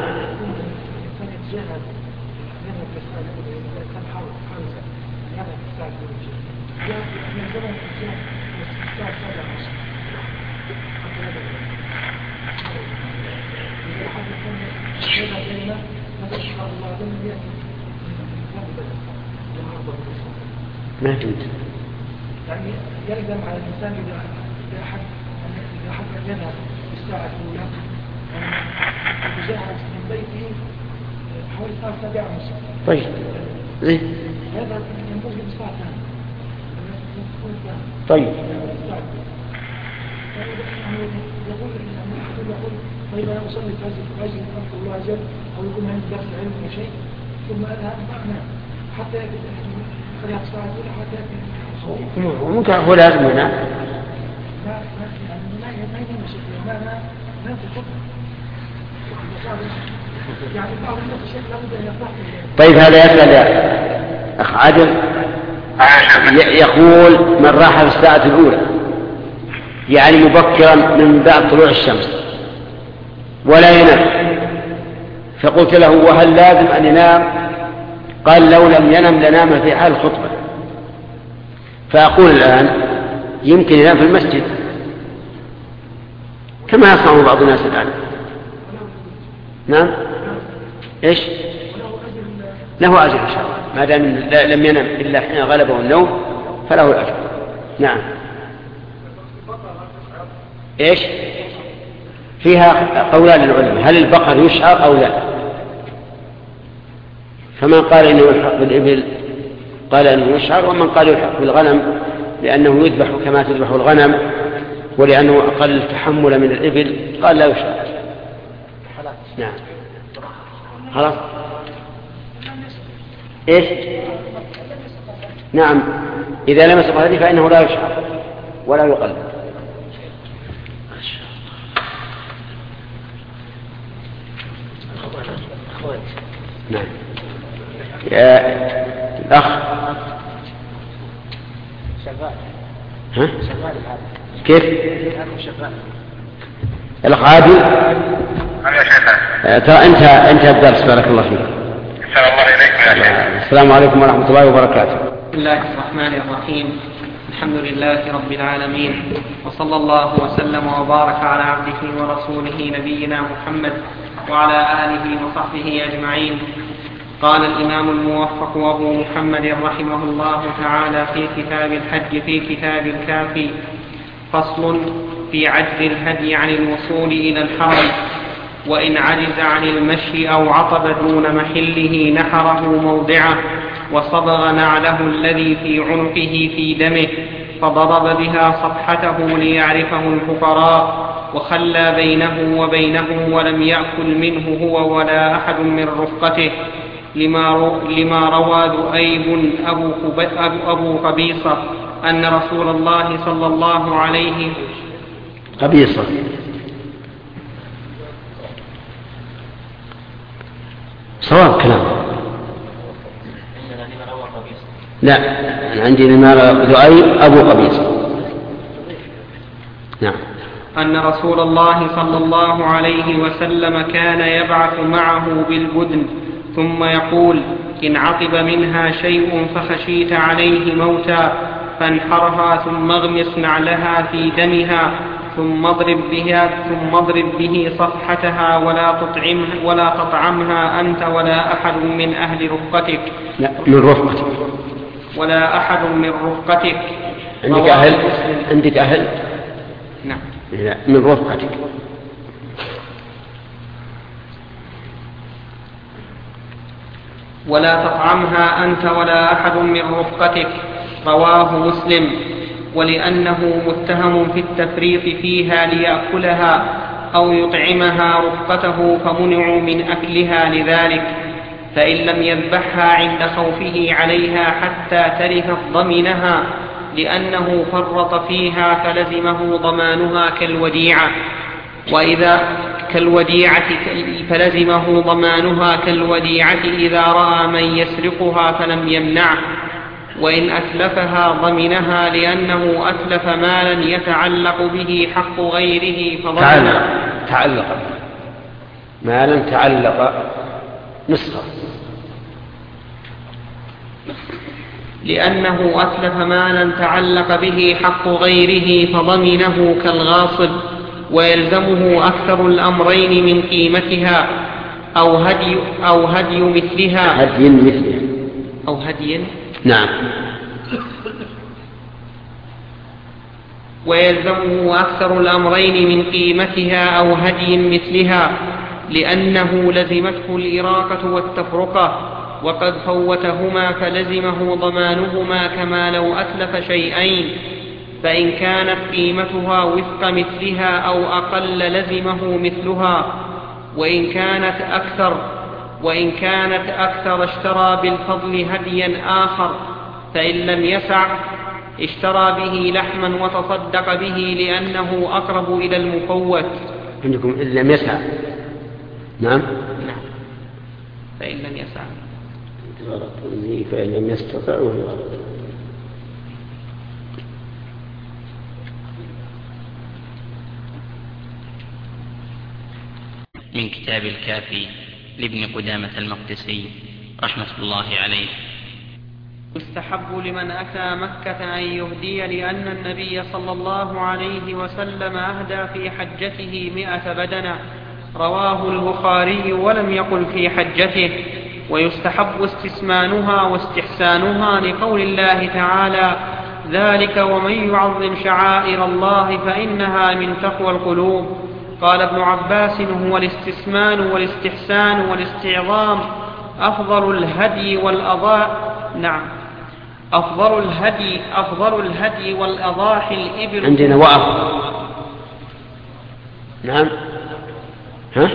Speaker 3: ما تود
Speaker 6: يعني يلزم على الإنسان إذا أحد أن يذهب في الساعة الأولى يجهز من بيته حوالي 3 ساعات ونصف.
Speaker 3: طيب إيه؟ طيب
Speaker 6: طيب أنا أصلي في أجل أذكر الله عز وجل أو يكون عندي درس علم أو شيء ثم أذهب أنام حتى يأتي الصلاة الساعة الأولى حتى يأتي
Speaker 3: ممكن هو لازم ينام. طيب هذا يسأل يا أخ عادل يقول من راح في الساعة الأولى يعني مبكرا من بعد طلوع الشمس ولا ينام، فقلت له وهل لازم أن ينام؟ قال لو لم ينم لنام في حال الخطبة. فأقول الآن يمكن ينام في المسجد كما يصنع بعض الناس الآن. نعم إيش له أجر إن شاء الله ما دام لم ينم إلا حين غلبه النوم فله الأجر. نعم إيش فيها قولان للعلماء هل البقر يشعر أو لا. فمن قال إنه يلحق بالإبل قال إنه يشعر، ومن قال يلحق بالغنم لأنه يذبح كما تذبح الغنم ولأنه أقل تحمل من الإبل قال لا يشعر. نعم خلاص إيش نعم إذا لمس قدره فإنه لا يشعر ولا يقلب. نعم يا الأخ ها؟ كيف الأخ عادل ترى انت الدرس بارك الله فيك.
Speaker 5: السلام الله عليكم.
Speaker 3: السلام عليكم ورحمة الله وبركاته.
Speaker 2: بسم الله الرحمن الرحيم. الحمد لله رب العالمين وصلى الله وسلم وبارك على عبده ورسوله نبينا محمد وعلى آله وصحبه أجمعين. قال الإمام الموفق أبو محمد رحمه الله تعالى في كتاب الحج في كتاب الكافي فصل في عجز الهدي عن الوصول إلى الحرم، وإن عجز عن المشي أو عطب دون محله نحره موضعه وصبغ نعله الذي في عنقه في دمه فضرب بها صفحته ليعرفه الفقراء وخلى بينه وبينه ولم يأكل منه هو ولا أحد من رفقته لما روى ذؤيب أبو قبيصة أن رسول الله صلى الله عليه
Speaker 3: قبيصة صواب كلام. لا أنا عندي لما ذؤيب أبو قبيصة. نعم
Speaker 2: أن رسول الله صلى الله عليه وسلم كان يبعث معه بالبدن ثم يقول إن عطب منها شيء فخشيت عليه موتا فانحرها ثم اغمس نعلها في دمها ثم اضرب به صفحتها ولا تطعمها أنت ولا أحد من أهل رفقتك.
Speaker 3: لا من رفقتك.
Speaker 2: ولا أحد من رفقتك.
Speaker 3: عندك أهل؟ عندك أهل؟
Speaker 2: نعم.
Speaker 3: لا من رفقتك.
Speaker 2: ولا تطعمها أنت ولا أحد من رفقتك. رواه مسلم. ولأنه متهم في التفريط فيها ليأكلها أو يطعمها رفقته فمنعوا من أكلها لذلك، فإن لم يذبحها عند خوفه عليها حتى ترث ضمنها لأنه فرط فيها فلزمه ضمانها كالوديعة، فلزمه ضمانها كالوديعة إذا رأى من يسرقها فلم يمنعه، وإن أتلفها ضمنها لأنه أتلف مالا يتعلق به حق غيره
Speaker 3: تعلق مالا تعلق نسخة
Speaker 2: لأنه أتلف مالا تعلق به حق غيره فضمنه كالغاصب، ويلزمه أكثر الأمرين من قيمتها أو هدي مثلها. أو هدي
Speaker 3: نعم.
Speaker 2: ويلزمه أكثر الأمرين من قيمتها أو هدي مثلها، لأنه لزمته الإراقة والتفرقة، وقد فوتهما فلزمه ضمانهما كما لو أتلف شيئين، فإن كانت قيمتها وفق مثلها أو أقل لزمه مثلها، وإن كانت أكثر اشترى بالفضل هديا آخر، فإن لم يسع اشترى به لحما وتصدق به لأنه أقرب إلى المفوت.
Speaker 3: عندكم إن لم يسع. نعم.
Speaker 2: فإن لم يسع
Speaker 3: فإن لم يستطع
Speaker 1: من كتاب الكافي لابن قدامة المقدسي رحمة الله عليه.
Speaker 2: يستحب لمن أتى مكة أن يهدي، لأن النبي صلى الله عليه وسلم أهدى في حجته 100 بدنة، رواه البخاري ولم يقل في حجته. ويستحب استسمانها واستحسانها لقول الله تعالى: ذلك ومن يعظم شعائر الله فإنها من تقوى القلوب. قال ابن عباس: هو الاستسمان والاستحسان والاستعظام أفضل الهدي والأضاحي الإبل.
Speaker 3: عندنا وأفضل. نعم. ها؟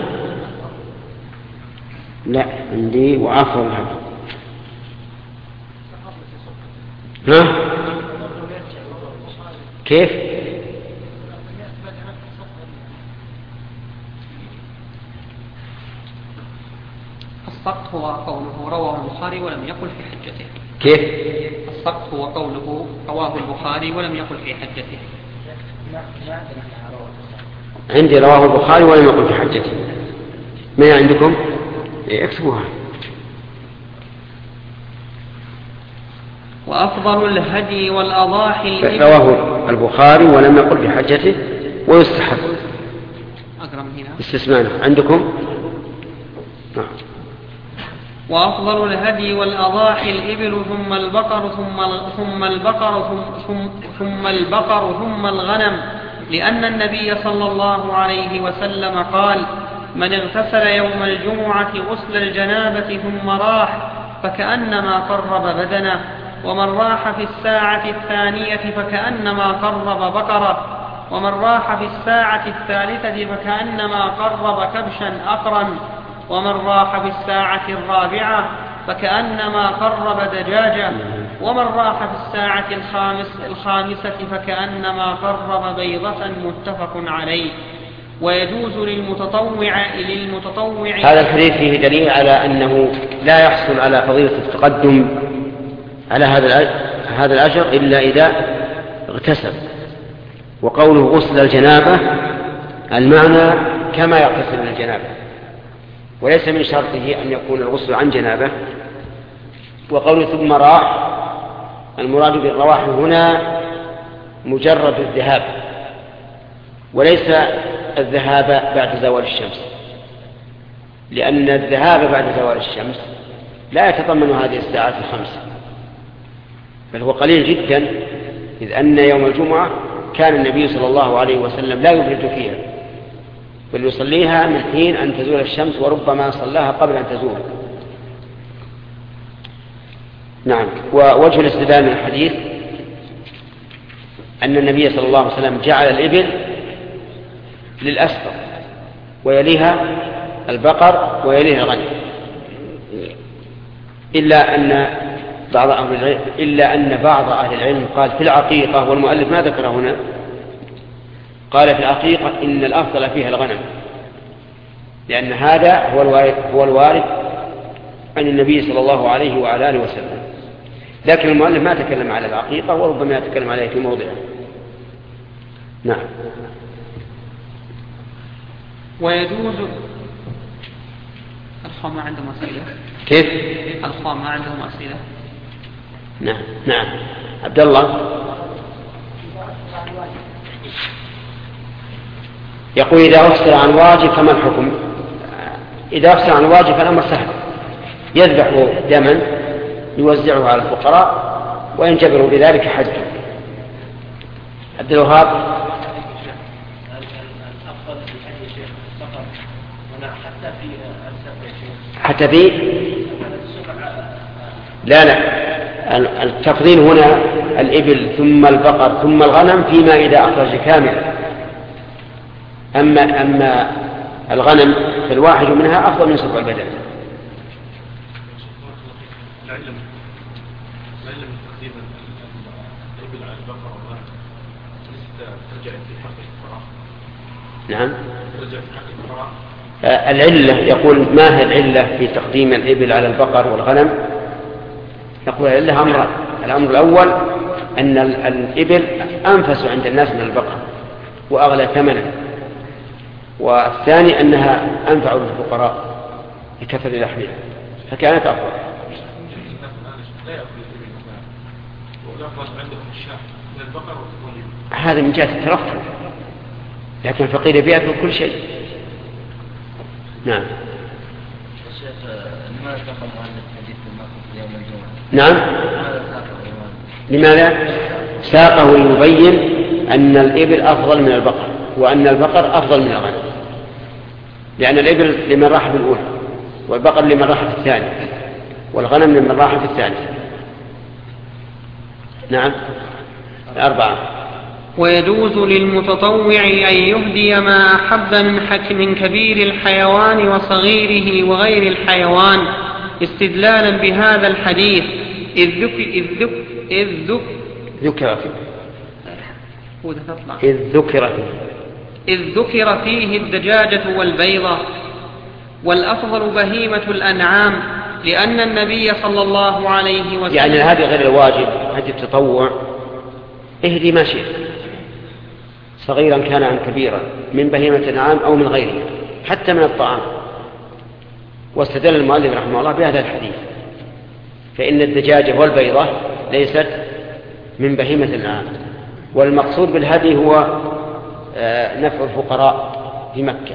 Speaker 3: لا، عندي وأفضل الهدي. ها؟ كيف؟
Speaker 2: السقط هو قوله رواه البخاري ولم يقل في حجته.
Speaker 3: كيف؟
Speaker 2: السقط هو قوله رواه البخاري ولم يقل في حجته.
Speaker 3: عندي رواه البخاري ولم يقل في حجته. ما عندكم؟ اكتبوها.
Speaker 2: وأفضل الهدي والأضاحي
Speaker 3: رواه البخاري ولم يقل في حجته، ويستحب استسمانه. عندكم؟
Speaker 2: وأفضل الهدي والأضاحي الإبل ثم البقر ثم الغنم، لأن النبي صلى الله عليه وسلم قال: من اغتسل يوم الجمعة غسل الجنابة ثم راح فكأنما قرب بدنه، ومن راح في الساعة الثانية فكأنما قرب بقرة، ومن راح في الساعة الثالثة فكأنما قرب كبشا أقرا، ومن راح في الساعة الرابعة فكأنما قرب دجاجة، ومن راح في الساعة الخامسة فكأنما قرب بيضة. متفق عليه. ويجوز للمتطوع
Speaker 3: هذا الحديث فيه دليل على أنه لا يحصل على فضيلة التقدم على هذا الأجر إلا إذا اغتسل. وقوله غسل الجنابة المعنى كما يغتسل الجنابة، وليس من شرطه أن يكون الغسل عن جنابه. وقوله ثم راح المراد بالرواح هنا مجرد الذهاب، وليس الذهاب بعد زوال الشمس، لأن الذهاب بعد زوال الشمس لا يتضمن هذه الساعات الخمس، بل هو قليل جدا، إذ أن يوم الجمعة كان النبي صلى الله عليه وسلم لا يبرد فيها، بل يصليها من حين أن تزول الشمس، وربما صلاها قبل أن تزول. نعم. ووجه الاستدلال من الحديث أن النبي صلى الله عليه وسلم جعل الإبل للأسفل ويليها البقر ويليها الغنم، إلا أن بعض أهل العلم قال في العقيقة، والمؤلف ما ذكر هنا، قال في العقيقة إن الأفضل فيها الغنم، لأن هذا هو الوارد عن النبي صلى الله عليه وعلى آله وسلم. لكن المؤلف ما تكلم على العقيقة، وربما يتكلم عليه في موضعه. نعم.
Speaker 2: ويجوز الأخوة ما عندهم أسئلة؟
Speaker 3: كيف؟
Speaker 2: الأخوة ما عندهم أسئلة؟
Speaker 3: نعم. عبد الله يقول: إذا أفسر عن واجب فما الحكم؟ إذا أفسر عن واجب فالأمر سهل، يذبح دما يوزعه على الفقراء وينجبر بذلك حجه. عبد الوهاب. حتى في لا التفضيل هنا الإبل ثم البقر ثم الغنم فيما إذا أخرج كاملا. أما الغنم فالواحد منها أفضل من سبع البدن. نعم. العلة يقول ما هي العلة في تقديم الإبل على البقر والغنم؟ يقول العلة أمران. الأمر الأول أن الإبل أنفس عند الناس من البقر وأغلى ثمنا، والثاني أنها أنفع للفقراء لكثر لحمها فكانت أفضل. هذا من جهة الترفع، لكن الفقير بيأكل كل شيء. نعم. نعم. لماذا ساقه ليبين أن الإبل أفضل من البقر وأن البقر أفضل من الغنم، لأن الإبل لمن راح بالأولى والبقر لمن راح في الثاني والغنم لمن راح في الثاني. نعم. 4.
Speaker 2: ويجوز للمتطوع أن يهدي ما أحب من كبير الحيوان وصغيره وغير الحيوان استدلالا بهذا الحديث إذ ذكر فيه الدجاجة والبيضة. والأفضل بهيمة الأنعام لأن النبي صلى الله عليه وسلم
Speaker 3: يعني هذا غير الواجب، هذا التطوع اهدي ما شئت صغيرا كان عن كبيرا من بهيمة الأنعام أو من غيره حتى من الطعام. واستدل المؤلف رحمه الله بهذا الحديث، فإن الدجاجة والبيضة ليست من بهيمة الأنعام، والمقصود بالهدي هو نفع الفقراء في مكة.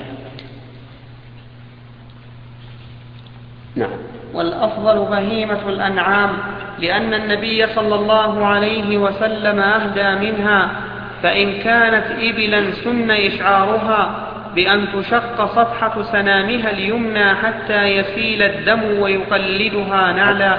Speaker 3: نعم.
Speaker 2: والأفضل بهيمة الأنعام لأن النبي صلى الله عليه وسلم أهدى منها، فإن كانت إبلا سن إشعارها بأن تشق صفحة سنامها اليمنى حتى يسيل الدم ويقلدها نعلا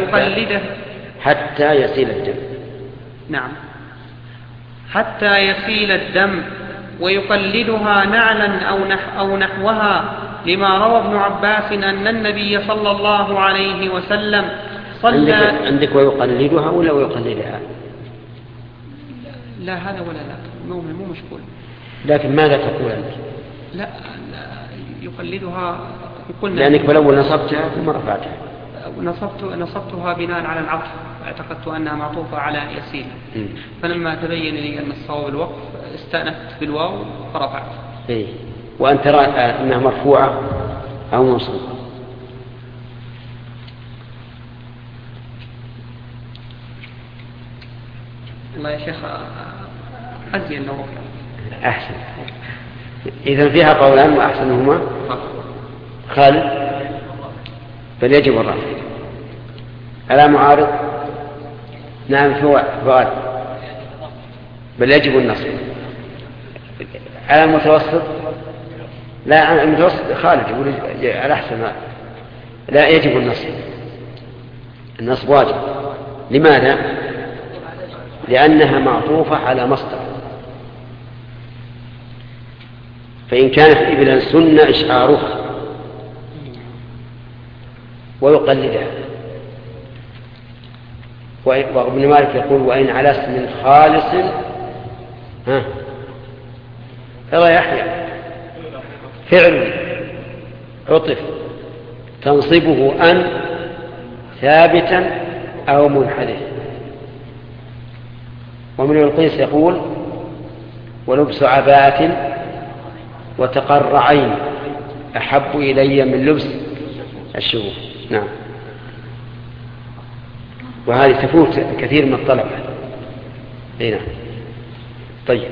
Speaker 3: حتى يسيل الدم.
Speaker 2: نعم. حتى يسيل الدم ويقلدها نعلا أو نحوها، لما روى ابن عباس أن النبي صلى الله عليه وسلم صلى.
Speaker 3: عندك ويقلدها ولا ويقلدها؟
Speaker 2: لا هذا ولا لا، مو مشكول.
Speaker 3: لكن ماذا تقول أنت؟
Speaker 2: لا يقلدها قلنا
Speaker 3: لأنك بالأول نصبتها ثم رفعتها.
Speaker 2: نصبتها بناء على العطف، اعتقدت أنها معطوفة على يسيل، فلما تبين لي أن الصواب الوقف استأنفت بالواو فرفعت.
Speaker 3: إيه. وأن ترى أنها مرفوعة أو منصوبة.
Speaker 2: الله يا شيخ أزين لو
Speaker 3: أحسن. إذن فيها قولان وأحسنهما خالد، بل يجب الرفع. ألا معارض؟ نعم فؤاد، بل يجب النصب. على المتوسط؟ لا المتوسط خالد يقول على أحسن. لا يجب النصب واجب. لماذا؟ لأنها معطوفة على مصدر، فإن كانت إبلا سن إشعارها ويقلدها. وابن مالك يقول وإن على اسم خالص ترى يحيى فعل عطف تنصبه أن ثابتا أو منحدث. ومن القيس يقول ولبس عباءة وتقر عين أحب إلي من لبس الشهور. نعم. وهذه تفوت كثير من الطلبة. نعم. طيب.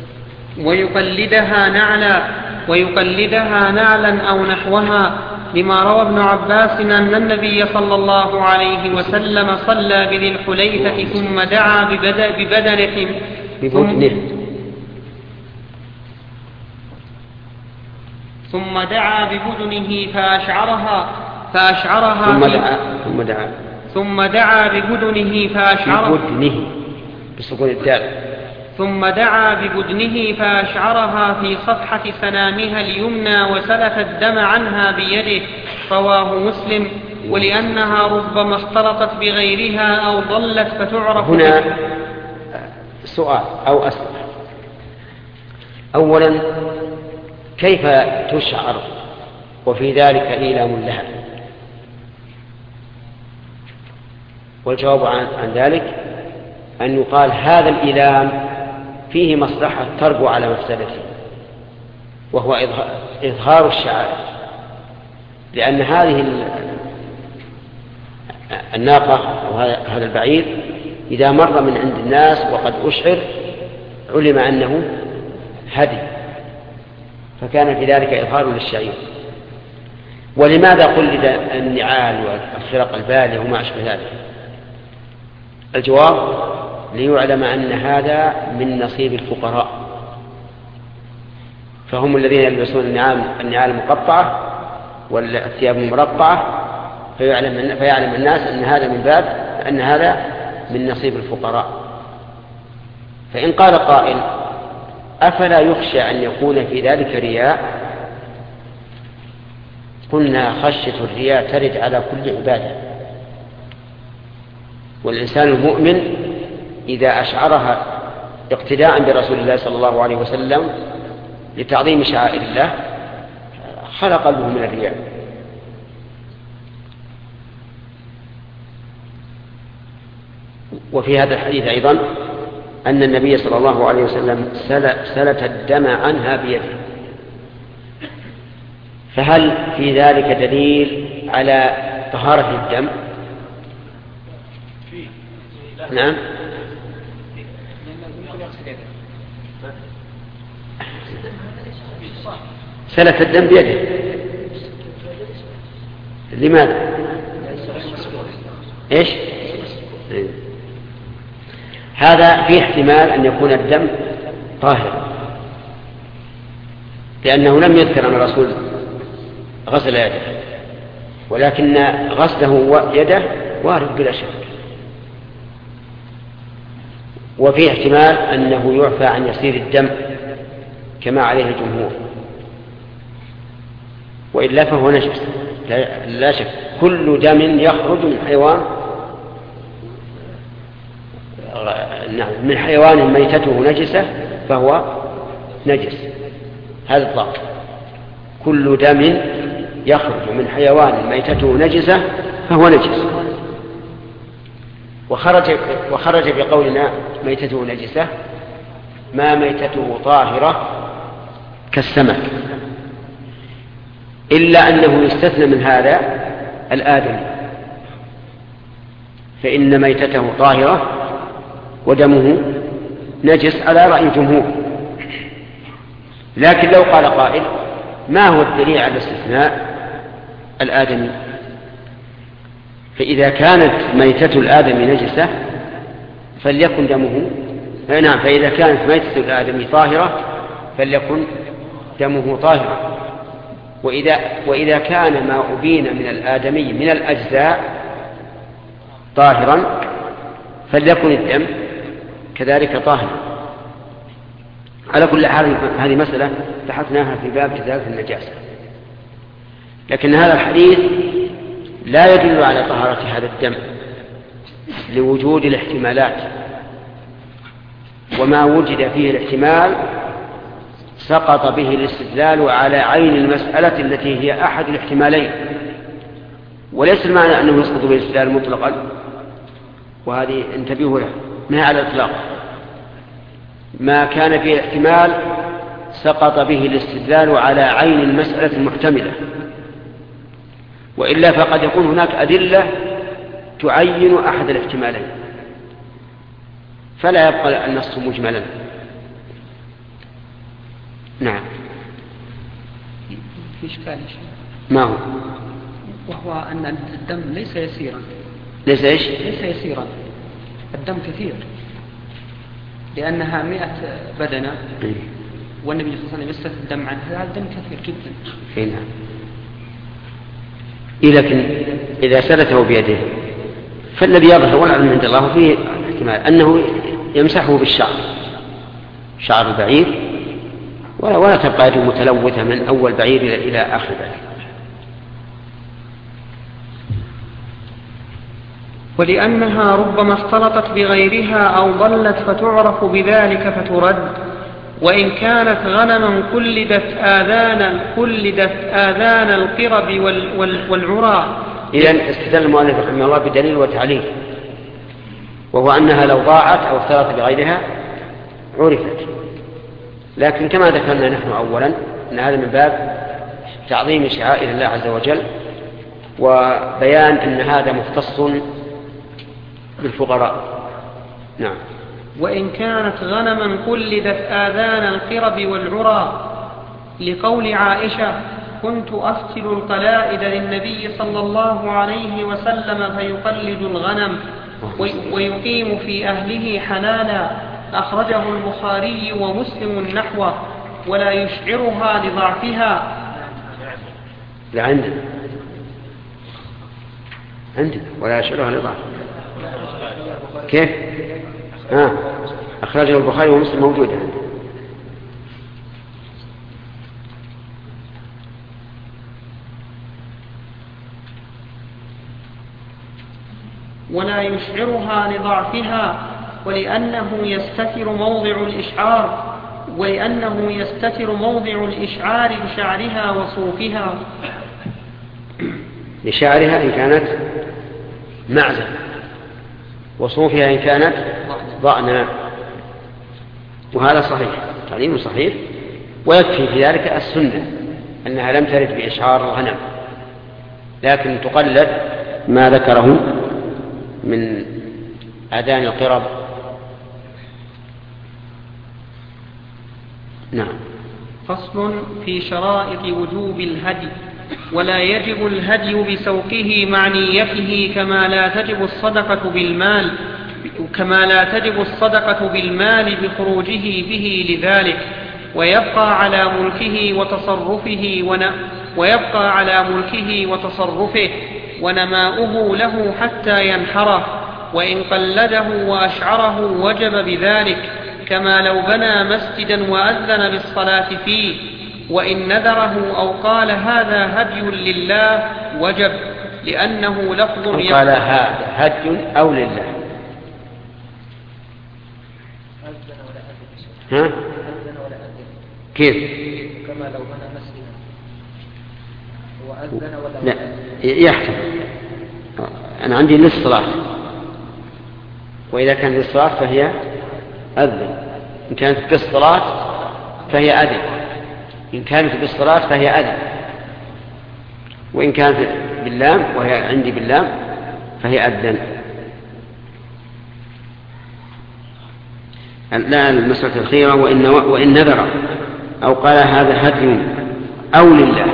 Speaker 2: ويقلدها نعلا أو نحوها، لما روى ابن عباس أن النبي صلى الله عليه وسلم صلى بذي الحليفة ثم دعا ثم دعا ببدنه فأشعره
Speaker 3: ببدنه بسكون الدال.
Speaker 2: ثم دعا ببدنه فأشعرها في صفحة سنامها اليمنى وسلك الدم عنها بيده. رواه مسلم. ولأنها ربما اختلطت بغيرها أو ضلت فتعرف.
Speaker 3: هنا سؤال أو أسئلة. أولا، كيف تشعر وفي ذلك إيلام لها؟ والجواب عن ذلك أن يقال هذا الإيلام فيه مصلحة تربو على مفسدته، وهو إظهار الشعائر، لأن هذه الناقة أو هذا البعير إذا مر من عند الناس وقد أشعر علم أنه هدي، فكان في ذلك إظهار للشعير. ولماذا قلد النعال والفرق البالية وما أشبه ذلك؟ الجواب ليعلم أن هذا من نصيب الفقراء، فهم الذين يلبسون النعال المقطعة والثياب المرقعة، فيعلم الناس أن هذا من نصيب الفقراء. فإن قال قائل أفلا يخشى أن يكون في ذلك رياء؟ قلنا خشية الرياء ترد على كل عبادة، والإنسان المؤمن إذا أشعرها اقتداء برسول الله صلى الله عليه وسلم لتعظيم شعائر الله خلق قلبه من الرياء. وفي هذا الحديث أيضا أن النبي صلى الله عليه وسلم سلت الدم عنها بيده، فهل في ذلك دليل على طهارة الدم؟ نعم. سلت الدم بيده، لماذا؟ إيش؟ هذا فيه احتمال أن يكون الدم طاهر، لأنه لم يذكر أن الرسول غسل يده، ولكن غسله يده وارد بلا شك. وفيه احتمال أنه يعفى عن يسير الدم كما عليه الجمهور، وإلا فهو نجس لا شك. كل دم يخرج من حيوان ميتته نجسة فهو نجس، هذا الضابط. كل دم يخرج من حيوان ميتته نجسة فهو نجس. وخرج بقولنا ميتته نجسة ما ميتته طاهرة كالسمك، إلا أنه يستثنى من هذا الآدمي، فإن ميتته طاهرة ودمه نجس على رأي الجمهور. لكن لو قال قائل ما هو الدليل على استثناء الآدمي؟ فإذا كانت ميتة الآدمي نجسة فليكن دمه فإذا كانت ميتة الآدمي طاهرة فليكن دمه طاهرا. وإذا كان ما أبين من الآدمي من الأجزاء طاهرا فليكن الدم كذلك طاهرا. على كل حال هذه مسألة بحثناها في باب إزالة النجاسة، لكن هذا الحديث لا يدل على طهارة هذا الدم لوجود الاحتمالات، وما وجد فيه الاحتمال سقط به الاستدلال على عين المسألة التي هي أحد الاحتمالين، وليس المعنى أنه يسقط به الاستدلال مطلقا، وهذه انتبهوا له ما هي على الإطلاق. ما كان فيه احتمال سقط به الاستدلال على عين المسألة المحتملة، وإلا فقد يكون هناك أدلة تعين أحد الاحتمالين فلا يبقى النص مجملا. نعم.
Speaker 2: في إشكال
Speaker 3: ما هو؟
Speaker 2: وهو أن الدم ليس يسيرا.
Speaker 3: ليس إيش؟
Speaker 2: ليس يسيرا، الدم كثير، لأنها 100 بدنة والنبي صلى الله عليه وسلم يستثني الدم عنها، هذا الدم كثير جدا.
Speaker 3: نعم. لكن إذا سلته بيده فالذي يظهر والعلم عند الله فيه احتمال أنه يمسحه بالشعر، شعر البعير، ولا تبقى يده متلوثة من أول بعير إلى آخر بعير.
Speaker 2: ولأنها ربما اختلطت بغيرها أو ضلت فتعرف بذلك فترد. وإن كانت غنما كلدت آذان القرب والعرى.
Speaker 3: إذن استدل المؤلف رحمه الله بدليل وتعليل، وهو أنها لو ضاعت أو اختلطت بغيرها عرفت، لكن كما ذكرنا نحن أولا أن هذا من باب تعظيم شعائر الله عز وجل، وبيان أن هذا مختص بالفقراء. نعم.
Speaker 2: وإن كانت غنما قلدت آذان القرب والعرى، لقول عائشة: كنت أفتل القلائد للنبي صلى الله عليه وسلم فيقلد الغنم ويقيم في أهله حلالا، أخرجه البخاري ومسلم نحوه، ولا يشعرها لضعفها.
Speaker 3: لا عندنا ولا يشعرها لضعفها. كيف؟ أخرجه البخاري ومسلم موجود عنده.
Speaker 2: ولا يشعرها لضعفها، ولأنه يستتر موضع الإشعار بشعرها وصوفها.
Speaker 3: لشعرها إن كانت معزة، وصوفها إن كانت ضأنا، وهذا صحيح، تعليم صحيح. ويكفي في ذلك السنة أنها لم ترد بإشعار الغنم، لكن تقلد ما ذكره من آذان القرب. نعم.
Speaker 2: فصل في شرائط وجوب الهدي. ولا يجب الهدي بسوقه مع نيته كما لا تجب الصدقة بالمال بخروجه به لذلك، ويبقى على ملكه وتصرفه ونماؤه له حتى ينحره، وإن قلده وأشعره وجب بذلك، كما لو بنى مسجدا وأذن بالصلاة فيه، وإن نذره أو قال هذا هدي لله وجب، لأنه لفظ
Speaker 3: قال هذا هدي أو لله. ها؟ كيف؟
Speaker 6: كما لو بنى مسجدا وأذن ولا
Speaker 3: لا يحكم. أنا عندي للصلاة، وإذا كان للصلاة فهي أذن، إن كانت بالصلاة فهي أذن، إن كانت بالصلاة فهي أذن، وإن كانت باللام وهي عندي باللام فهي أذن. لا المسألة الخيرة وإن نذر أو قال هذا هدي أو لله.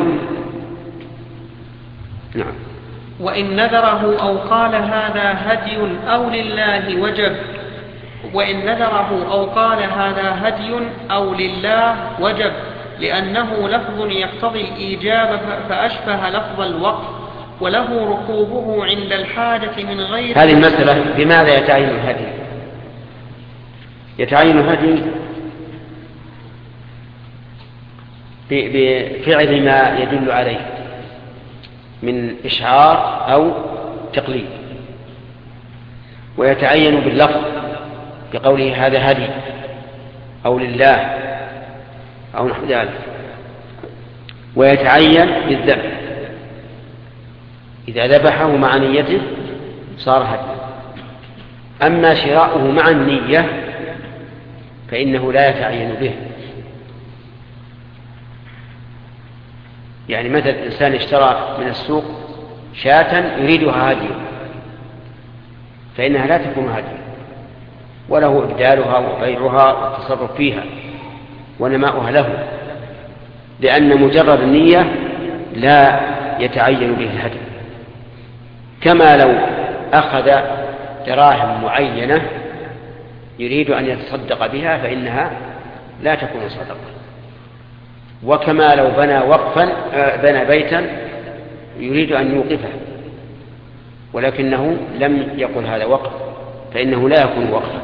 Speaker 3: نعم.
Speaker 2: وإن نذره أو قال هذا هدي أو لله وجب، وإن نذره أو قال هذا هدي أو لله وجب، لأنه لفظ يقتضي الإيجاب فأشبه لفظ الوقف، وله ركوبه عند الحاجة من غير.
Speaker 3: هذه المسألة بماذا يتعين الهدي؟ يتعين الهدي بفعل ما يدل عليه من إشعار أو تقليد، ويتعين باللفظ بقوله هذا هدي أو لله أو نحو ذلك، ويتعين بالذبح، إذا ذبحه مع نيته صار هدي. أما شراؤه مع النية فإنه لا يتعين به. يعني مثل الإنسان اشترى من السوق شاة يريدها هديا، فإنها لا تكون هديا، وله إبدالها وبيعها والتصرف فيها ونماؤها له، لأن مجرد النية لا يتعين به الهدي. كما لو أخذ دراهم معينة يريد أن يتصدق بها فإنها لا تكون صدقة. وكما لو بنى بيتا يريد أن يوقفه ولكنه لم يقل هذا وقف، فإنه لا يكون وقفا.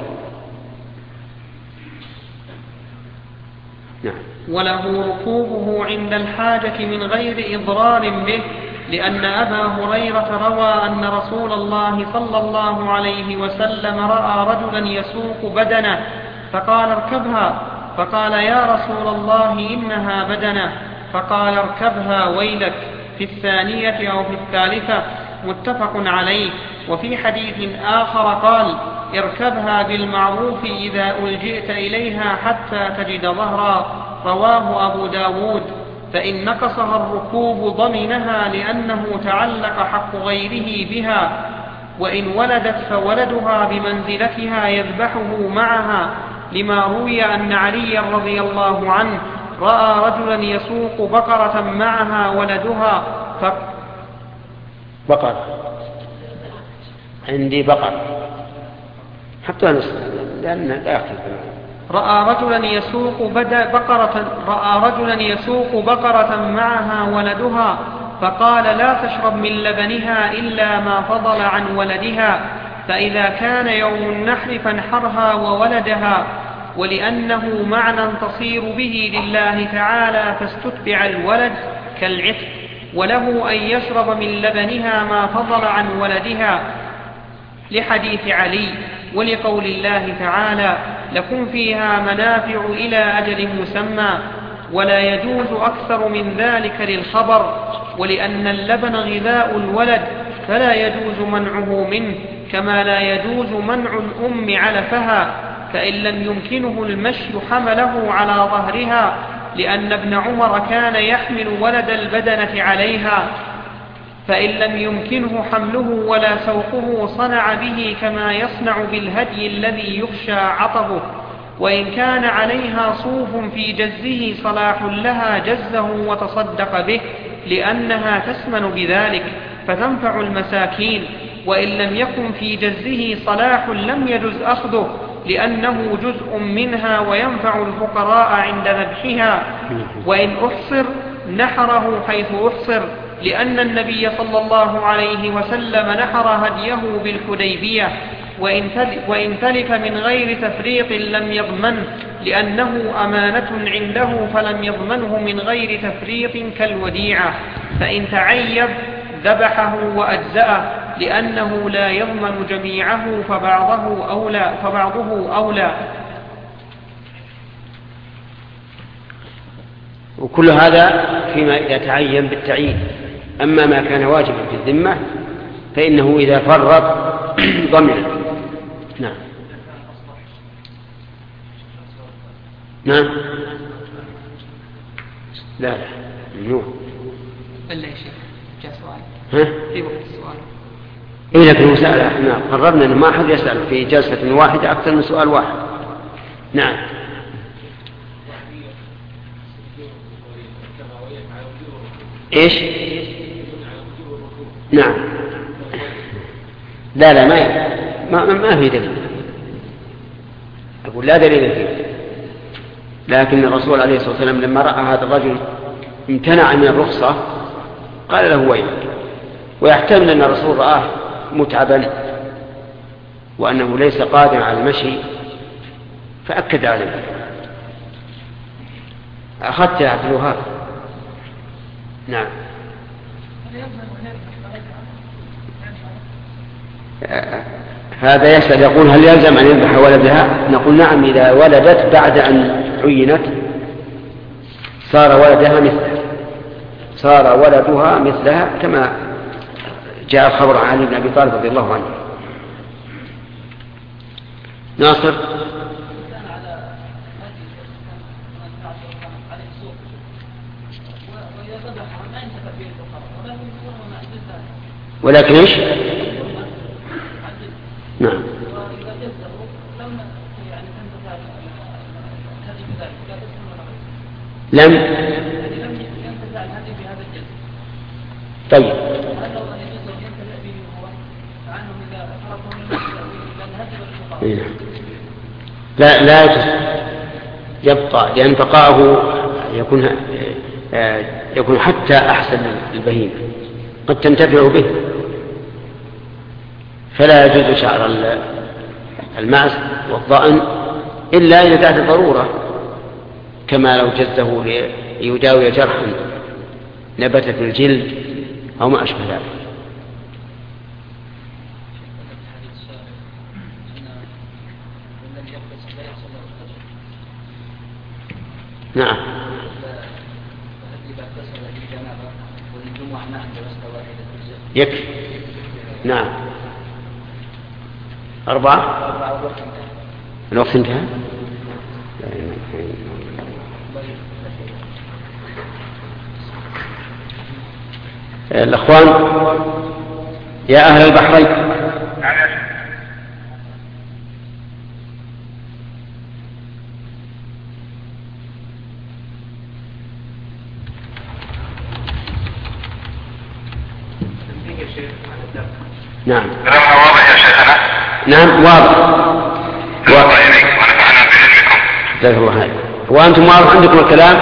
Speaker 3: نعم.
Speaker 2: وله ركوبه عند الحاجة من غير إضرار به، لأن أبا هريرة روى أن رسول الله صلى الله عليه وسلم رأى رجلا يسوق بدنه فقال اركبها، فقال يا رسول الله إنها بدنه، فقال اركبها ويلك، في الثانية أو في الثالثة، متفق عليه. وفي حديث آخر قال اركبها بالمعروف إذا ألجئت إليها حتى تجد ظهرا، رواه أبو داود. فإن نقصها الركوب ضمنها لأنه تعلق حق غيره بها، وإن ولدت فولدها بمنزلتها يذبحه معها، لما روي أن علي رضي الله عنه رأى رجلا يسوق بقرة معها ولدها
Speaker 3: بقر عندي بقر حتى لأن لا يختلف.
Speaker 2: رأى رجلا يسوق بقرة معها ولدها فقال لا تشرب من لبنها إلا ما فضل عن ولدها، فإذا كان يوم النحر فانحرها وولدها، ولأنه معنى تصير به لله تعالى فاستتبع الولد كالعتق، وله أن يشرب من لبنها ما فضل عن ولدها، لحديث علي، ولقول الله تعالى لكم فيها منافع إلى أجل مسمى، ولا يجوز أكثر من ذلك للخبر، ولأن اللبن غذاء الولد فلا يجوز منعه منه، كما لا يجوز منع الأم علفها، فإن لم يمكنه المشي حمله على ظهرها، لأن ابن عمر كان يحمل ولد البدنة عليها، فإن لم يمكنه حمله ولا سوقه صنع به كما يصنع بالهدي الذي يخشى عطبه، وإن كان عليها صوف في جزه صلاح لها جزه وتصدق به، لأنها تسمن بذلك فتنفع المساكين، وإن لم يكن في جزه صلاح لم يجز أخذه، لأنه جزء منها وينفع الفقراء عند ذبحها، وإن أحصر نحره حيث أحصر، لأن النبي صلى الله عليه وسلم نحر هديه بالحديبية، وإن تلف من غير تفريق لم يضمنه، لأنه أمانة عنده فلم يضمنه من غير تفريط كالوديعة، فإن تعيب ذبحه وأجزأه، لأنه لا يضمن جميعه فبعضه أولى.
Speaker 3: وكل هذا فيما يتعين بالتعيين. أما ما كان واجبا في الذمة فإنه إذا فرط ضمنه. نعم. نعم. لا ممنوع.
Speaker 2: إلا يا شيخ جاء سؤال. في وقت السؤال.
Speaker 3: إيه لكن مسألة احنا قررنا أن ما أحد يسأل في جلسة واحدة أكثر من سؤال واحد. نعم. إيش؟ نعم. لا ما في دليل. أقول لا دليل فيه. لكن الرسول عليه الصلاة والسلام لما رأى هذا الرجل امتنع من الرخصة قال له ويلك، ويحتمل أن الرسول رآه متعبا وأنه ليس قادر على المشي فأكد عليه. أخذت يعتلو هذا. نعم. هذا يسأل يقول هل يلزم أن يذبح ولدها؟ نقول نعم، إذا ولدت بعد أن عينت صار ولدها مثلها كما جاء الخبر عن علي بن أبي طالب رضي الله عنه. ناصر. ولكن ايش؟ نعم. لم طيب لا يبقى، لأن بقاءه يكون حتى أحسن البهيمة، قد تنتفع به فلا يجوز شعر المعز والضأن إلا إذا دعت الضرورة، كما لو جزه ليداوي جرحا نبت في الجلد أو ما أشبه ذلك. نعم. يكفي. نعم. 4. الوقت انتهى. الأخوان يا أهل البحرين، نعم.
Speaker 5: كلامنا واضح يا شيخنا؟
Speaker 3: نعم واضح.
Speaker 5: الله إليك ونفعنا بعلمكم.
Speaker 3: جزاك الله خير. وأنتم واضح عندكم الكلام؟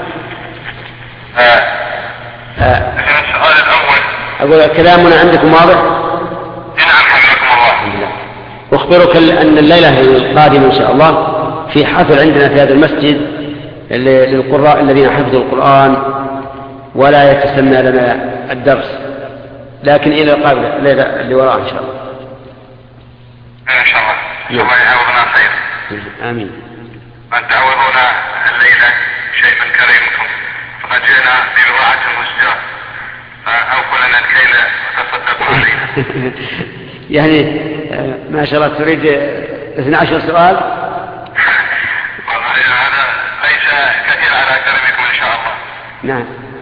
Speaker 5: السؤال الأول.
Speaker 3: أقول كلامنا عندكم واضح؟
Speaker 5: نعم حفظكم الله.
Speaker 3: الحمد لله. أخبرك أن الليلة القادمة إن شاء الله في حفل عندنا في هذا المسجد للقراء الذين حفظوا القرآن ولا يتسنى لنا الدرس، لكن إلى القابلة الليلة اللي وراء إن شاء الله.
Speaker 5: إن شاء الله. الله يعوضنا خير.
Speaker 3: آمين.
Speaker 5: أن تعوضونا الليلة شيء من كريمكم، فقد جئنا ببضاعة مزجاة فأوفوا لنا الكيل وتصدقوا علينا.
Speaker 3: يعني ما شاء الله تريد 12 سؤال؟
Speaker 5: والله هذا ليس كثير على كرمكم إن شاء الله.
Speaker 3: نعم.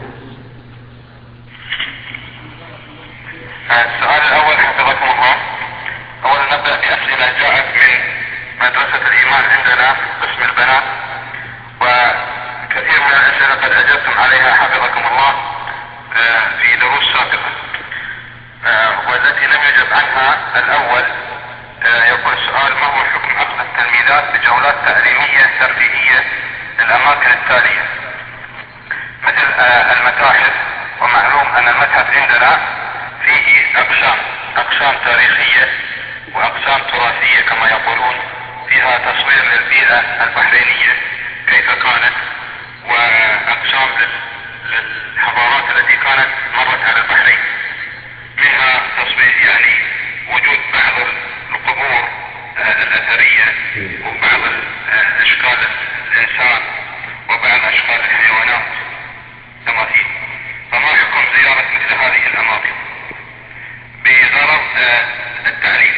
Speaker 5: السؤال الأول حفظكم الله. أولا نبدأ بأسئلة جاءت من مدرسة الإيمان عندنا قسم البنات، وكثير من الأسئلة قد أجبتم عليها حفظكم الله في دروس سابقة، والتي لم يجب عنها. الأول يقول السؤال: ما هو حكم عقد التلميذات بجولات تعليمية ترفيهية للأماكن التالية مثل المتاحف؟ ومعلوم أن المتحف عندنا فيه أقسام تاريخية وأقسام تراثية كما يقولون، فيها تصوير للبيئة البحرينية كيف كانت، وأقسام للحضارات التي كانت مرت على البحرين، منها تصوير يعني وجود بعض القبور الأثرية وبعض أشكال الإنسان وبعض أشكال الحيوانات تماثيل. فما حكم زيارة مثل هذه الأماكن بغرض التعليم؟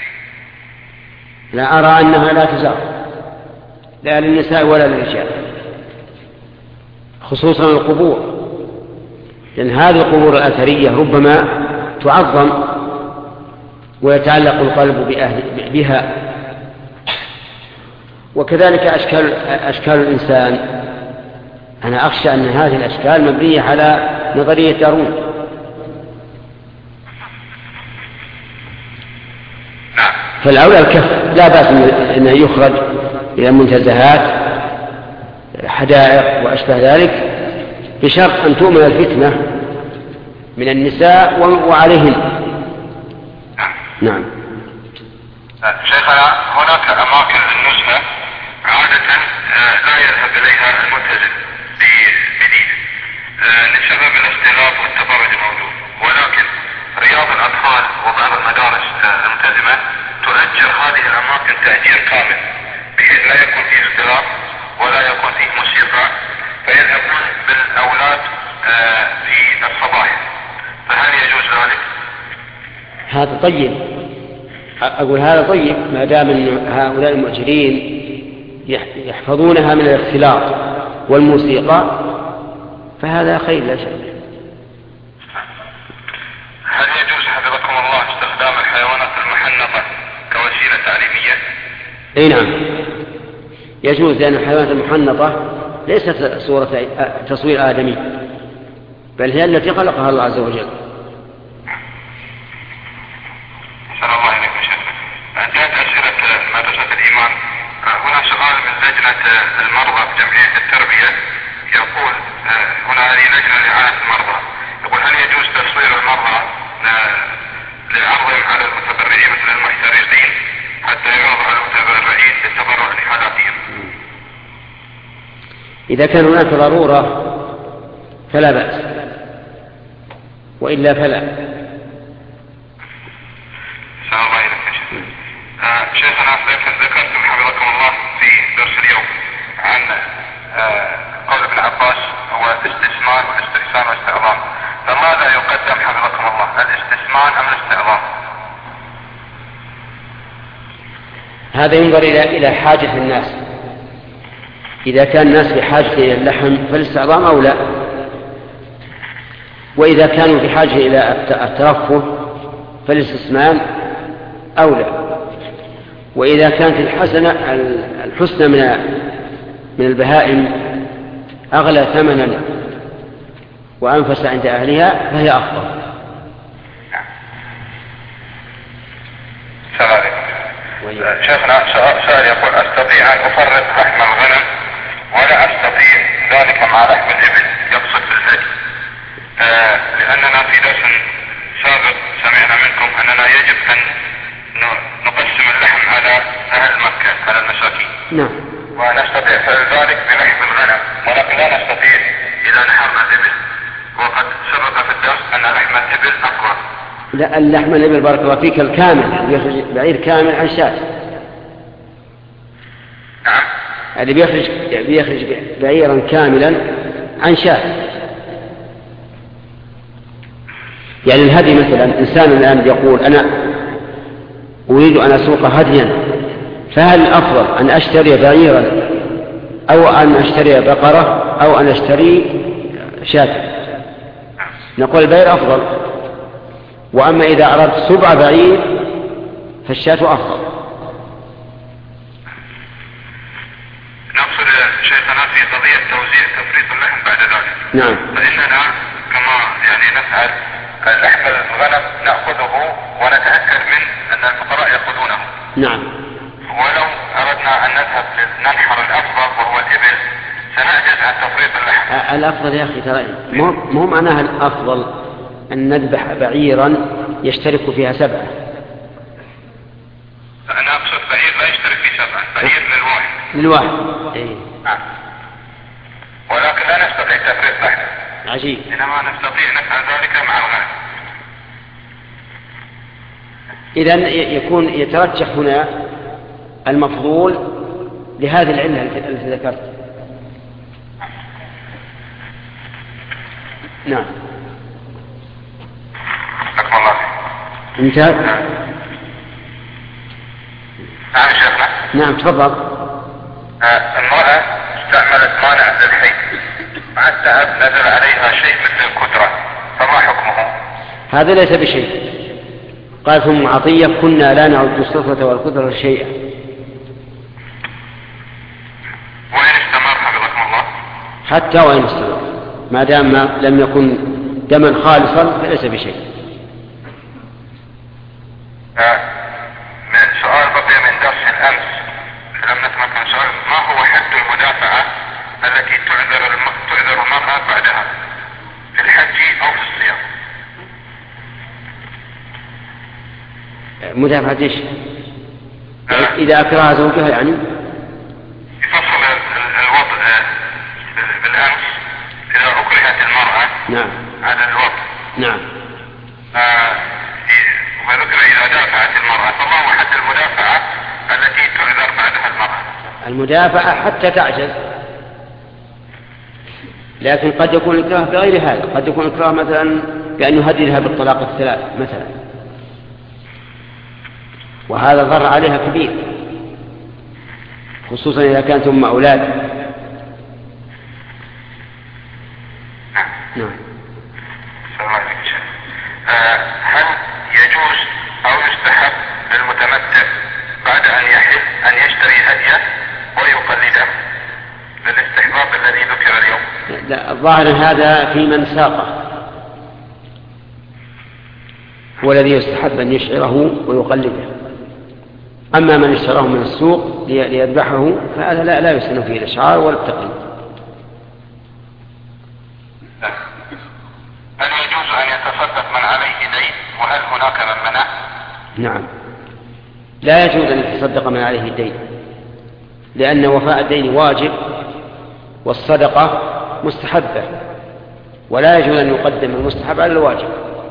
Speaker 3: لا أرى أنها لا تزار، لا للنساء ولا للرجال، خصوصا القبور، لأن هذه القبور الأثرية ربما تعظم ويتعلق القلب بها، وكذلك أشكال الإنسان. أنا أخشى أن هذه الأشكال مبنية على نظرية داروين. فالأولى الكف، لا بأس أنه يخرج إلى منتزهات حدائق وأشبه ذلك، بشرط أن تؤمن الفتنة من النساء وعليهن. نعم.
Speaker 5: شيخنا، هناك أماكن النزهة عادة لا يذهب إليها الملتزم بدينه لسبب الاختلاف والتبرج الموجود، ولكن رياض الأطفال وبعض المدارس الملتزمة تؤجر هذه الأماكن تأجير كامل، بحيث لا يكون فيه اختلاف ولا يكون فيه موسيقى، فيذهبون بالأولاد في الصباح. فهل يجوز ذلك؟
Speaker 3: هذا طيب، أقول هذا طيب، ما دام أن هؤلاء المؤجرين يحفظونها من الاختلاط والموسيقى فهذا خير لا شك.
Speaker 5: هل يجوز حفظكم الله استخدام الحيوانات المحنطة كوسيلة تعليمية؟
Speaker 3: اي نعم يجوز، لأن الحيوانات المحنطة ليست صورة تصوير آدمي، بل هي التي خلقها الله عز وجل.
Speaker 5: أحسن الله إليكم شيخنا. جاءت أسئلة مدرسة الإيمان. هنا سؤال من لجنة المرضى بجمعية التربية، يقول هنا هذه لجنة لرعاية المرضى، يقول: هل يجوز تصوير المرضى لعرضهم على المتبرعين مثل المحترقين حتى يعرض على المتبرعين للتبرع لحالاتهم.
Speaker 3: إذا كان هناك ضرورة فلا بأس، وإلا فلا.
Speaker 5: شيخنا ذكرتم حفظكم الله في درس اليوم عن قول ابن عباس هو الاستثمان والاستحسان والاستعظام، فماذا يقدم حفظكم الله، الاستثمان أم الاستعظام؟
Speaker 3: هذا ينظر إلى حاجة الناس. إذا كان الناس بحاجة إلى اللحم فالاستعظام أو لا، وإذا كانوا بحاجة إلى الترفه فالاستثمان أولى. وإذا كانت الحسنى من البهائم أغلى ثمنا وأنفس عند أهلها فهي أفضل.
Speaker 5: شيخنا سؤال يقول أستطيع أن أفرق لحم الغنم ولا أستطيع ذلك مع لحم الإبل، يقصد في الهدي، لأننا في درس سابق سمعنا منكم أننا يجب أن نقسم اللحم على أهل مكة على المساكين.
Speaker 3: نعم.
Speaker 5: ونستطيع فعل ذلك بلحم الغنم، ولكن لا نستطيع إذا نحرنا الإبل، وقد سبق في الدرس أن لحم الإبل أفضل.
Speaker 3: لا، اللحم الإبل بارك الله فيك الكامل يخرج بعير كامل عن شاة.
Speaker 5: نعم.
Speaker 3: اللي بيخرج بعيرا كاملا عن شاة. يعني الهدي مثلا إنسان الآن يقول أنا أريد أن أسوق هديا، فهل الأفضل أن أشتري بعيرا أو أن أشتري بقرة أو أن أشتري شاة؟ نقول البعير أفضل. وأما إذا أردت 7 بعير فالشاة أفضل.
Speaker 5: نقصد شيخنا في قضية توزيع تفريط اللحم بعد ذلك.
Speaker 3: نعم.
Speaker 5: فإننا كما يعني نفعل لحم الغنم نأخذه ونتأكد من أن الفقراء يأخذونه.
Speaker 3: نعم.
Speaker 5: ولو أردنا أن نذهب لننحر الأفضل وهو الإبل سنعجز عن تفريط اللحم.
Speaker 3: الأفضل يا أخي ترى مو معناها الأفضل أن نذبح بعيرا يشترك فيها 7.
Speaker 5: أنا أقصد بعير لا يشترك فيه 7، بعير
Speaker 3: للواحد. إيه.
Speaker 5: ولكن لا نستطيع تفريط لحم.
Speaker 3: عجيب.
Speaker 5: إنما نستطيع نفعل ذلك مع الغنم.
Speaker 3: إذن يكون يترجح هنا المفضول لهذه العلة التي ذكرت. نعم.
Speaker 5: أكبر الله.
Speaker 3: انتهى.
Speaker 5: نعم شيخنا.
Speaker 3: نعم تفضل.
Speaker 5: المرأة استعملت مانع للحيض مع التعب نزل عليها شيء مثل الكدرة، فما حكمه؟
Speaker 3: هذا ليس بشيء. قالت أم عطية كنا لا نعد الصفرة والكدرة شيئا.
Speaker 5: وإن استمر حفظكم الله؟
Speaker 3: حتى وإن استمر ما دام لم يكن دما خالصا فليس بشيء.
Speaker 5: سؤال بقي من درس الأمس لم نتمكن. سؤال: ما هو حد المدافعة التي تعذر المرأة بعدها في الحج أو في الصيام؟
Speaker 3: مدافعة ايش؟ إذا أكره زوجها يعني؟
Speaker 5: يفصل الوضع بالأمس إذا أكرهت المرأة.
Speaker 3: نعم.
Speaker 5: على الوضع.
Speaker 3: نعم.
Speaker 5: وذكر إذا دافعت المرأة، فما هو حد المدافعة التي تعذر بعدها المرأة؟
Speaker 3: المدافعة حتى تعجز، لكن قد يكون الإكراه بغير هذا. قد يكون الإكراه مثلا بأن يهددها بالطلاق 3 مثلا، وهذا ضر عليها كبير، خصوصا إذا كانت أم أولاد. نعم.
Speaker 5: هل يجوز أو يستحب للمتمتع بعد أن يحل أن يشتري هدية ويقلده للاستحباب الذي ذكر اليوم؟
Speaker 3: لا، الظاهر هذا في من ساقه هو الذي يستحب أن يشعره ويقلده. أما من اشتراه من السوق ليذبحه فهذا لا يسن فيه الإشعار ولا التقليد.
Speaker 5: هل يجوز أن يتصدق من عليه دين؟ وهل هناك هناك من منع؟
Speaker 3: نعم، لا يجوز أن يتصدق من عليه الدين، لأن وفاء الدين واجب والصدقة مستحبة، ولا يجوز أن يقدم المستحب على الواجب.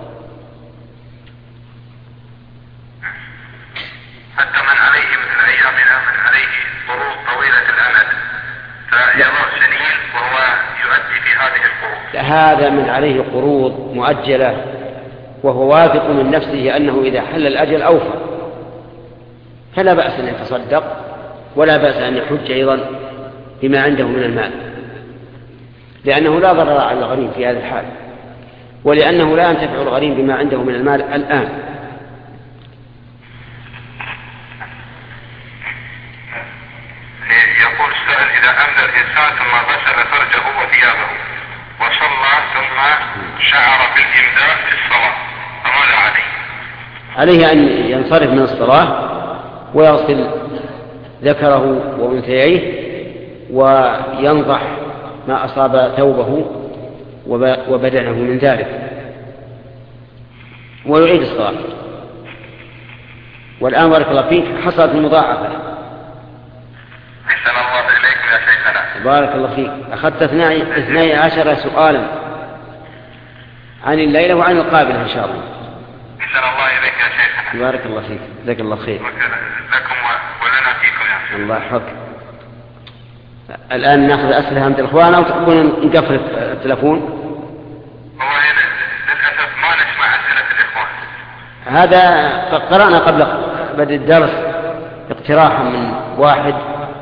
Speaker 5: حتى من عليه مثل أيامنا من عليه قروض طويلة الأمد فيضع سنين وهو يؤدي في هذه القروض.
Speaker 3: هذا من عليه قروض مؤجلة وهو واثق من نفسه أنه إذا حل الأجل أوفى، فلا بأس أن يتصدق، ولا بأس أن يحج أيضا بما عنده من المال، لأنه لا ضرر على الغريم في هذا الحال، ولأنه لا ينتفع الغريم بما عنده من المال الآن.
Speaker 5: يقول السائل: إذا أمد الإنسان ثم غسل فرجه وثيابه وصلى ثم شعر بالإمداء في الصلاة فماذا عليه؟
Speaker 3: عليه أن ينصرف من الصلاة ويغسل ذكره وأنثيه وينضح ما أصاب ثوبه وبدنه من ذلك ويعيد الصلاة. والآن بارك الله فيك حصلت المضاعفة.
Speaker 5: أحسن الله إليكم يا شيخنا.
Speaker 3: بارك الله فيك. أخذت 12 سؤالا عن الليلة وعن القابلة إن شاء الله.
Speaker 5: أحسن الله إليك يا شيخنا.
Speaker 3: بارك الله فيك، جزاك الله خير.
Speaker 5: لكم ولنا فيكم يا شيخ.
Speaker 3: الله يحفظك. الآن نأخذ أسئلة عند الإخوان أو تحبون نقفل التلفون؟
Speaker 5: هو للأسف ما نسمع أسئلة الإخوان.
Speaker 3: هذا قرأنا قبل بدء الدرس اقتراحا من واحد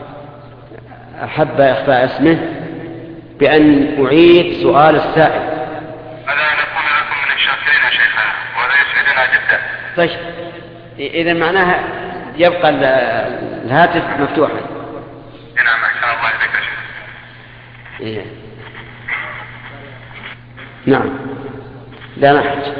Speaker 3: أحب إخفاء اسمه بأن أعيد سؤال السائل.
Speaker 5: هذا نكون لكم من الشاكرين يا شيخنا وهذا يسعدنا جدا.
Speaker 3: طيب إذا معناها يبقى الهاتف مفتوحا.
Speaker 5: نعم أحسن الله إليك يا شيخ.
Speaker 3: إيه. نعم لا نحتاج.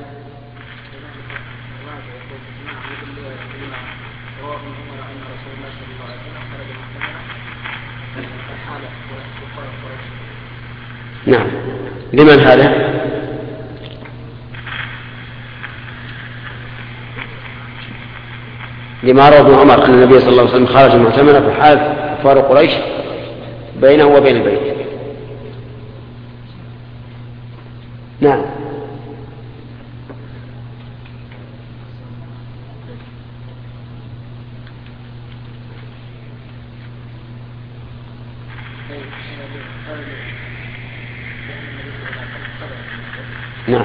Speaker 3: نعم لمن هذا؟ لما روى ابن عمر أن النبي صلى الله عليه وسلم خرج معتمرا في حال كفار قريش بينه وبين البيت. نعم نعم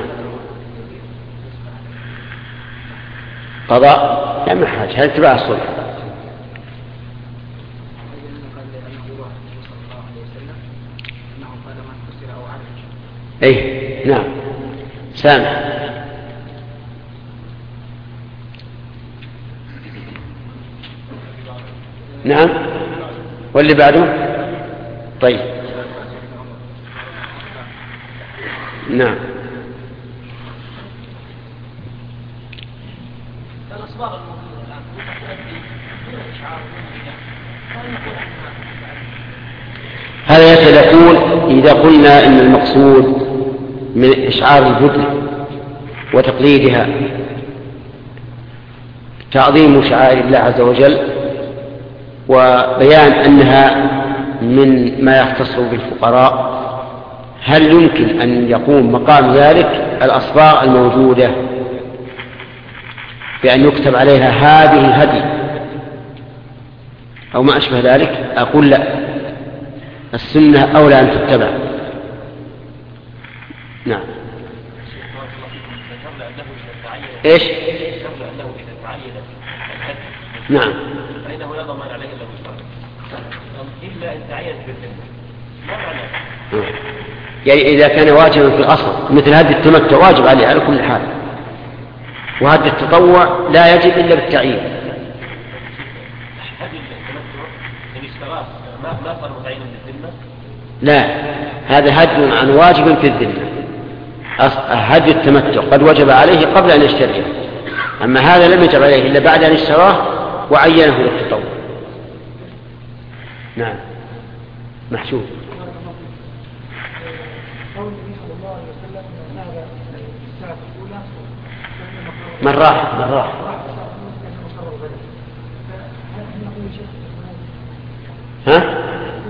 Speaker 3: قضاء لا محاج، هل تبع الصلح؟ ايه نعم سامع. نعم واللي بعده؟ طيب نعم هذا يقول إذا قلنا إن المقصود من إشعار البدن وتقليدها تعظيم شعائر الله عز وجل وبيان أنها من ما يختص بالفقراء، هل يمكن أن يقوم مقام ذلك الأصباغ الموجودة بأن يكتب عليها هذه هدي أو ما أشبه ذلك؟ أقول لا، السنة أولى أن تتبع. نعم إيش؟ نعم
Speaker 4: فإنه لا ضمان عليه إلا بالشرع إلا إن تعين بالذمة. ما معناه؟
Speaker 3: يعني إذا كان واجبا في الأصل مثل هدي التمتع واجب عليه على كل حال، وهدي التطوع لا يجب إلا بالتعيين.
Speaker 4: هدي التمتع إن اشتراه ما صار متعينا بالذمة؟
Speaker 3: لا، هذا هدي عن واجب في الذمة. هدي التمتع قد وجب عليه قبل أن يشتريه، أما هذا لم يجب عليه إلا بعد أن اشتراه وعينه للتطوع. نعم محسوب.
Speaker 6: قول النبي صلى الله عليه وسلم ان هذا الساعه الاولى
Speaker 3: من راح ها؟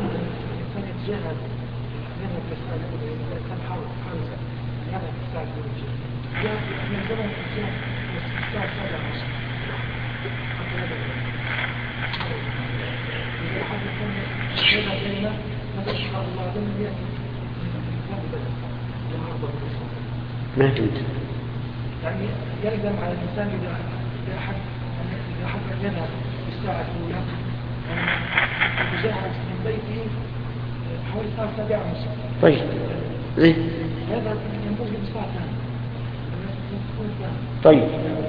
Speaker 3: ما فهمت.
Speaker 6: يعني يلزم على الإنسان إذا أحد أن يذهب في الساعة الأولى يجهز من بيته حوالي 3 أسابيع ونص.
Speaker 3: طيب.
Speaker 6: هذا ينبغي بالساعة الثانية.
Speaker 3: طيب.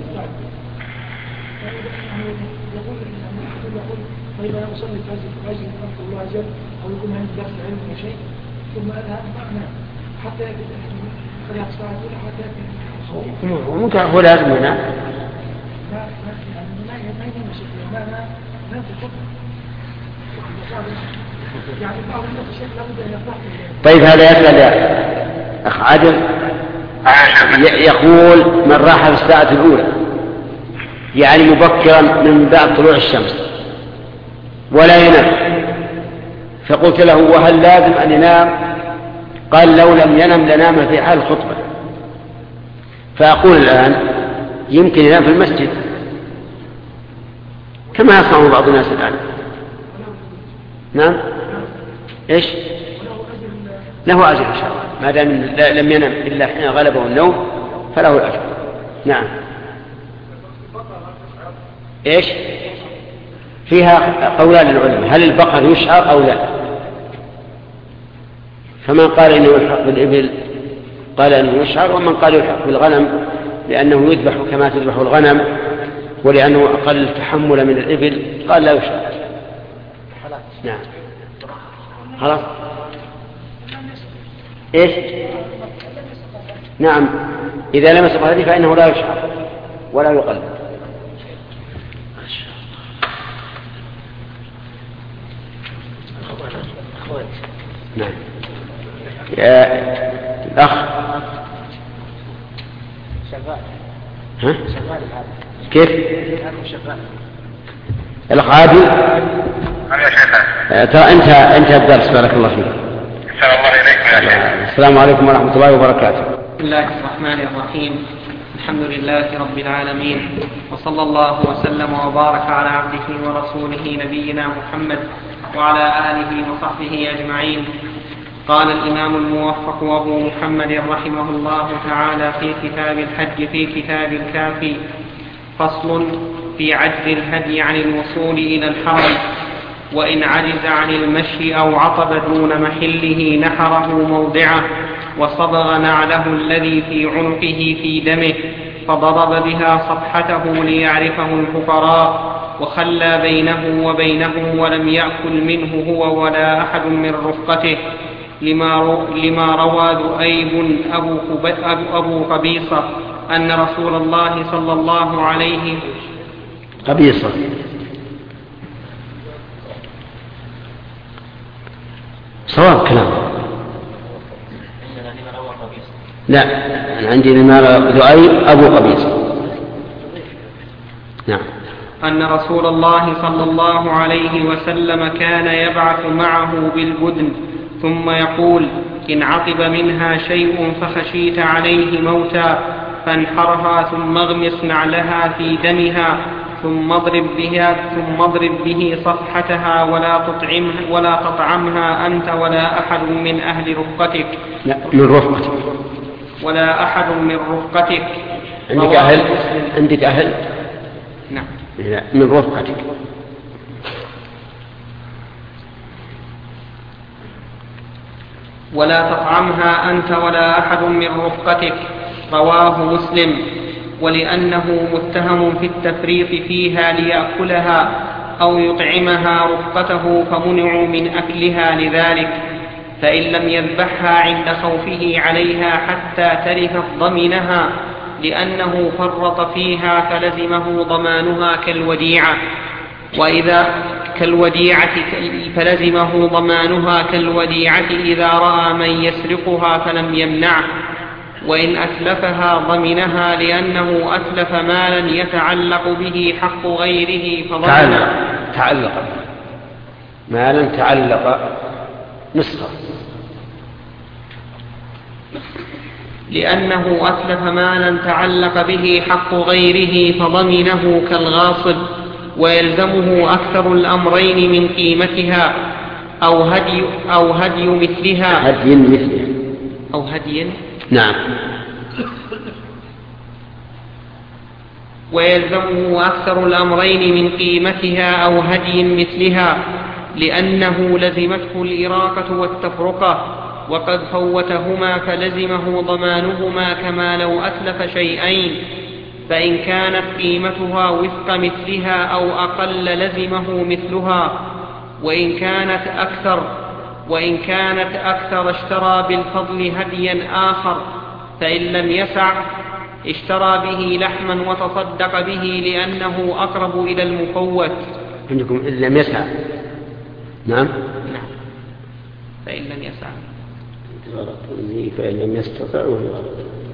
Speaker 6: يقول طيب أنا أصلي في أجل أنت الله عز وجل أو يكون عندي درس علم أو شيء ثم أذهب معنا حتى خلال الساعة الأولى حتى يأتي.
Speaker 3: ممكن هو لازم هنا. طيب هذا يسأل يا أخ عادل يقول من راح في الساعة الأولى يعني مبكرا من بعد طلوع الشمس ولا ينام، فقلت له وهل لازم أن ينام؟ قال لو لم ينم لنام في حال الخطبة. فأقول الآن يمكن ينام في المسجد كما يصنع بعض الناس الآن. نعم إيش؟ له أجر إن شاء الله ما دام لم ينم إلا حين غلبه النوم فله الأجر. نعم. إيش؟ فيها قولان للعلماء هل البقر يشعر أو لا. فمن قال إنه يلحق بالإبل قال إنه يشعر، ومن قال يلحق بالغنم لأنه يذبح كما تذبح الغنم ولأنه أقل تحمل من الإبل قال لا يشعر. نعم خلاص. إيش؟ نعم إذا لمس هذه فإنه لا يشعر ولا يقلب. نعم يا الأخ ها؟ كيف؟ الأخ عادل ترى انت الدرس بارك الله فيك.
Speaker 5: السلام الله عليكم يا شيخ.
Speaker 3: السلام عليكم ورحمة الله وبركاته.
Speaker 2: بسم الله الرحمن الرحيم. الحمد لله رب العالمين وصلى الله وسلم وبارك على عبده ورسوله نبينا محمد وعلى آله وصحبه أجمعين. قال الإمام الموفق أبو محمد رحمه الله تعالى في كتاب الحج في كتاب الكافي: فصل في عجز الهدي عن الوصول إلى الحرم، وإن عجز عن المشي أو عطب دون محله نحره موضعه وصبغ نعله الذي في عنقه في دمه فضرب بها صفحته ليعرفه الفقراء وخلى بينه وبينهم ولم يأكل منه هو ولا أحد من رفقته، لما روى ذؤيب أبو قبيصة أن رسول الله صلى الله عليه
Speaker 3: قبيصة صواب كلام. لا أنا عندي لما ذؤيب أبو قبيصة. نعم.
Speaker 2: أن رسول الله صلى الله عليه وسلم كان يبعث معه بالبدن ثم يقول: إن عقب منها شيء فخشيت عليه موتا فانحرها ثم اغمس نعلها في دمها ثم اضرب به صفحتها ولا تطعمها أنت ولا أحد من أهل رفقتك.
Speaker 3: لا من رفقتك.
Speaker 2: ولا أحد من رفقتك.
Speaker 3: عندك أهل؟ عندك أهل؟
Speaker 2: نعم.
Speaker 3: لا من رفقتك.
Speaker 2: ولا تطعمها أنت ولا أحد من رفقتك. رواه مسلم. ولأنه متهم في التفريط فيها ليأكلها أو يطعمها رفقته فمنعوا من أكلها لذلك، فإن لم يذبحها عند خوفه عليها حتى تلف ضمنها لأنه فرط فيها فلزمه ضمانها كالوديعة، فلزمه ضمانها كالوديعة إذا رأى من يسرقها فلم يمنعه، وإن أتلفها ضمنها لأنه أتلف مالا يتعلق به حق غيره
Speaker 3: تعلق مالا تعلق نسخة
Speaker 2: لأنه أتلف مالا تعلق به حق غيره فضمنه كالغاصب، ويلزمه أكثر الأمرين من قيمتها أو هدي مثلها أو هدي
Speaker 3: نعم.
Speaker 2: ويلزمه أكثر الأمرين من قيمتها أو هدي مثلها، لأنه لزمته الإراقة والتفرقة، وقد فوتهما فلزمه ضمانهما كما لو أتلف شيئين، فإن كانت قيمتها وفق مثلها أو أقل لزمه مثلها، وإن كانت أكثر اشترى بالفضل هديا آخر، فإن لم يسع اشترى به لحما وتصدق به لأنه أقرب إلى المفوت.
Speaker 3: عندكم إن لم يسع. نعم.
Speaker 2: فإن لم يسع
Speaker 3: فإن لم يستطع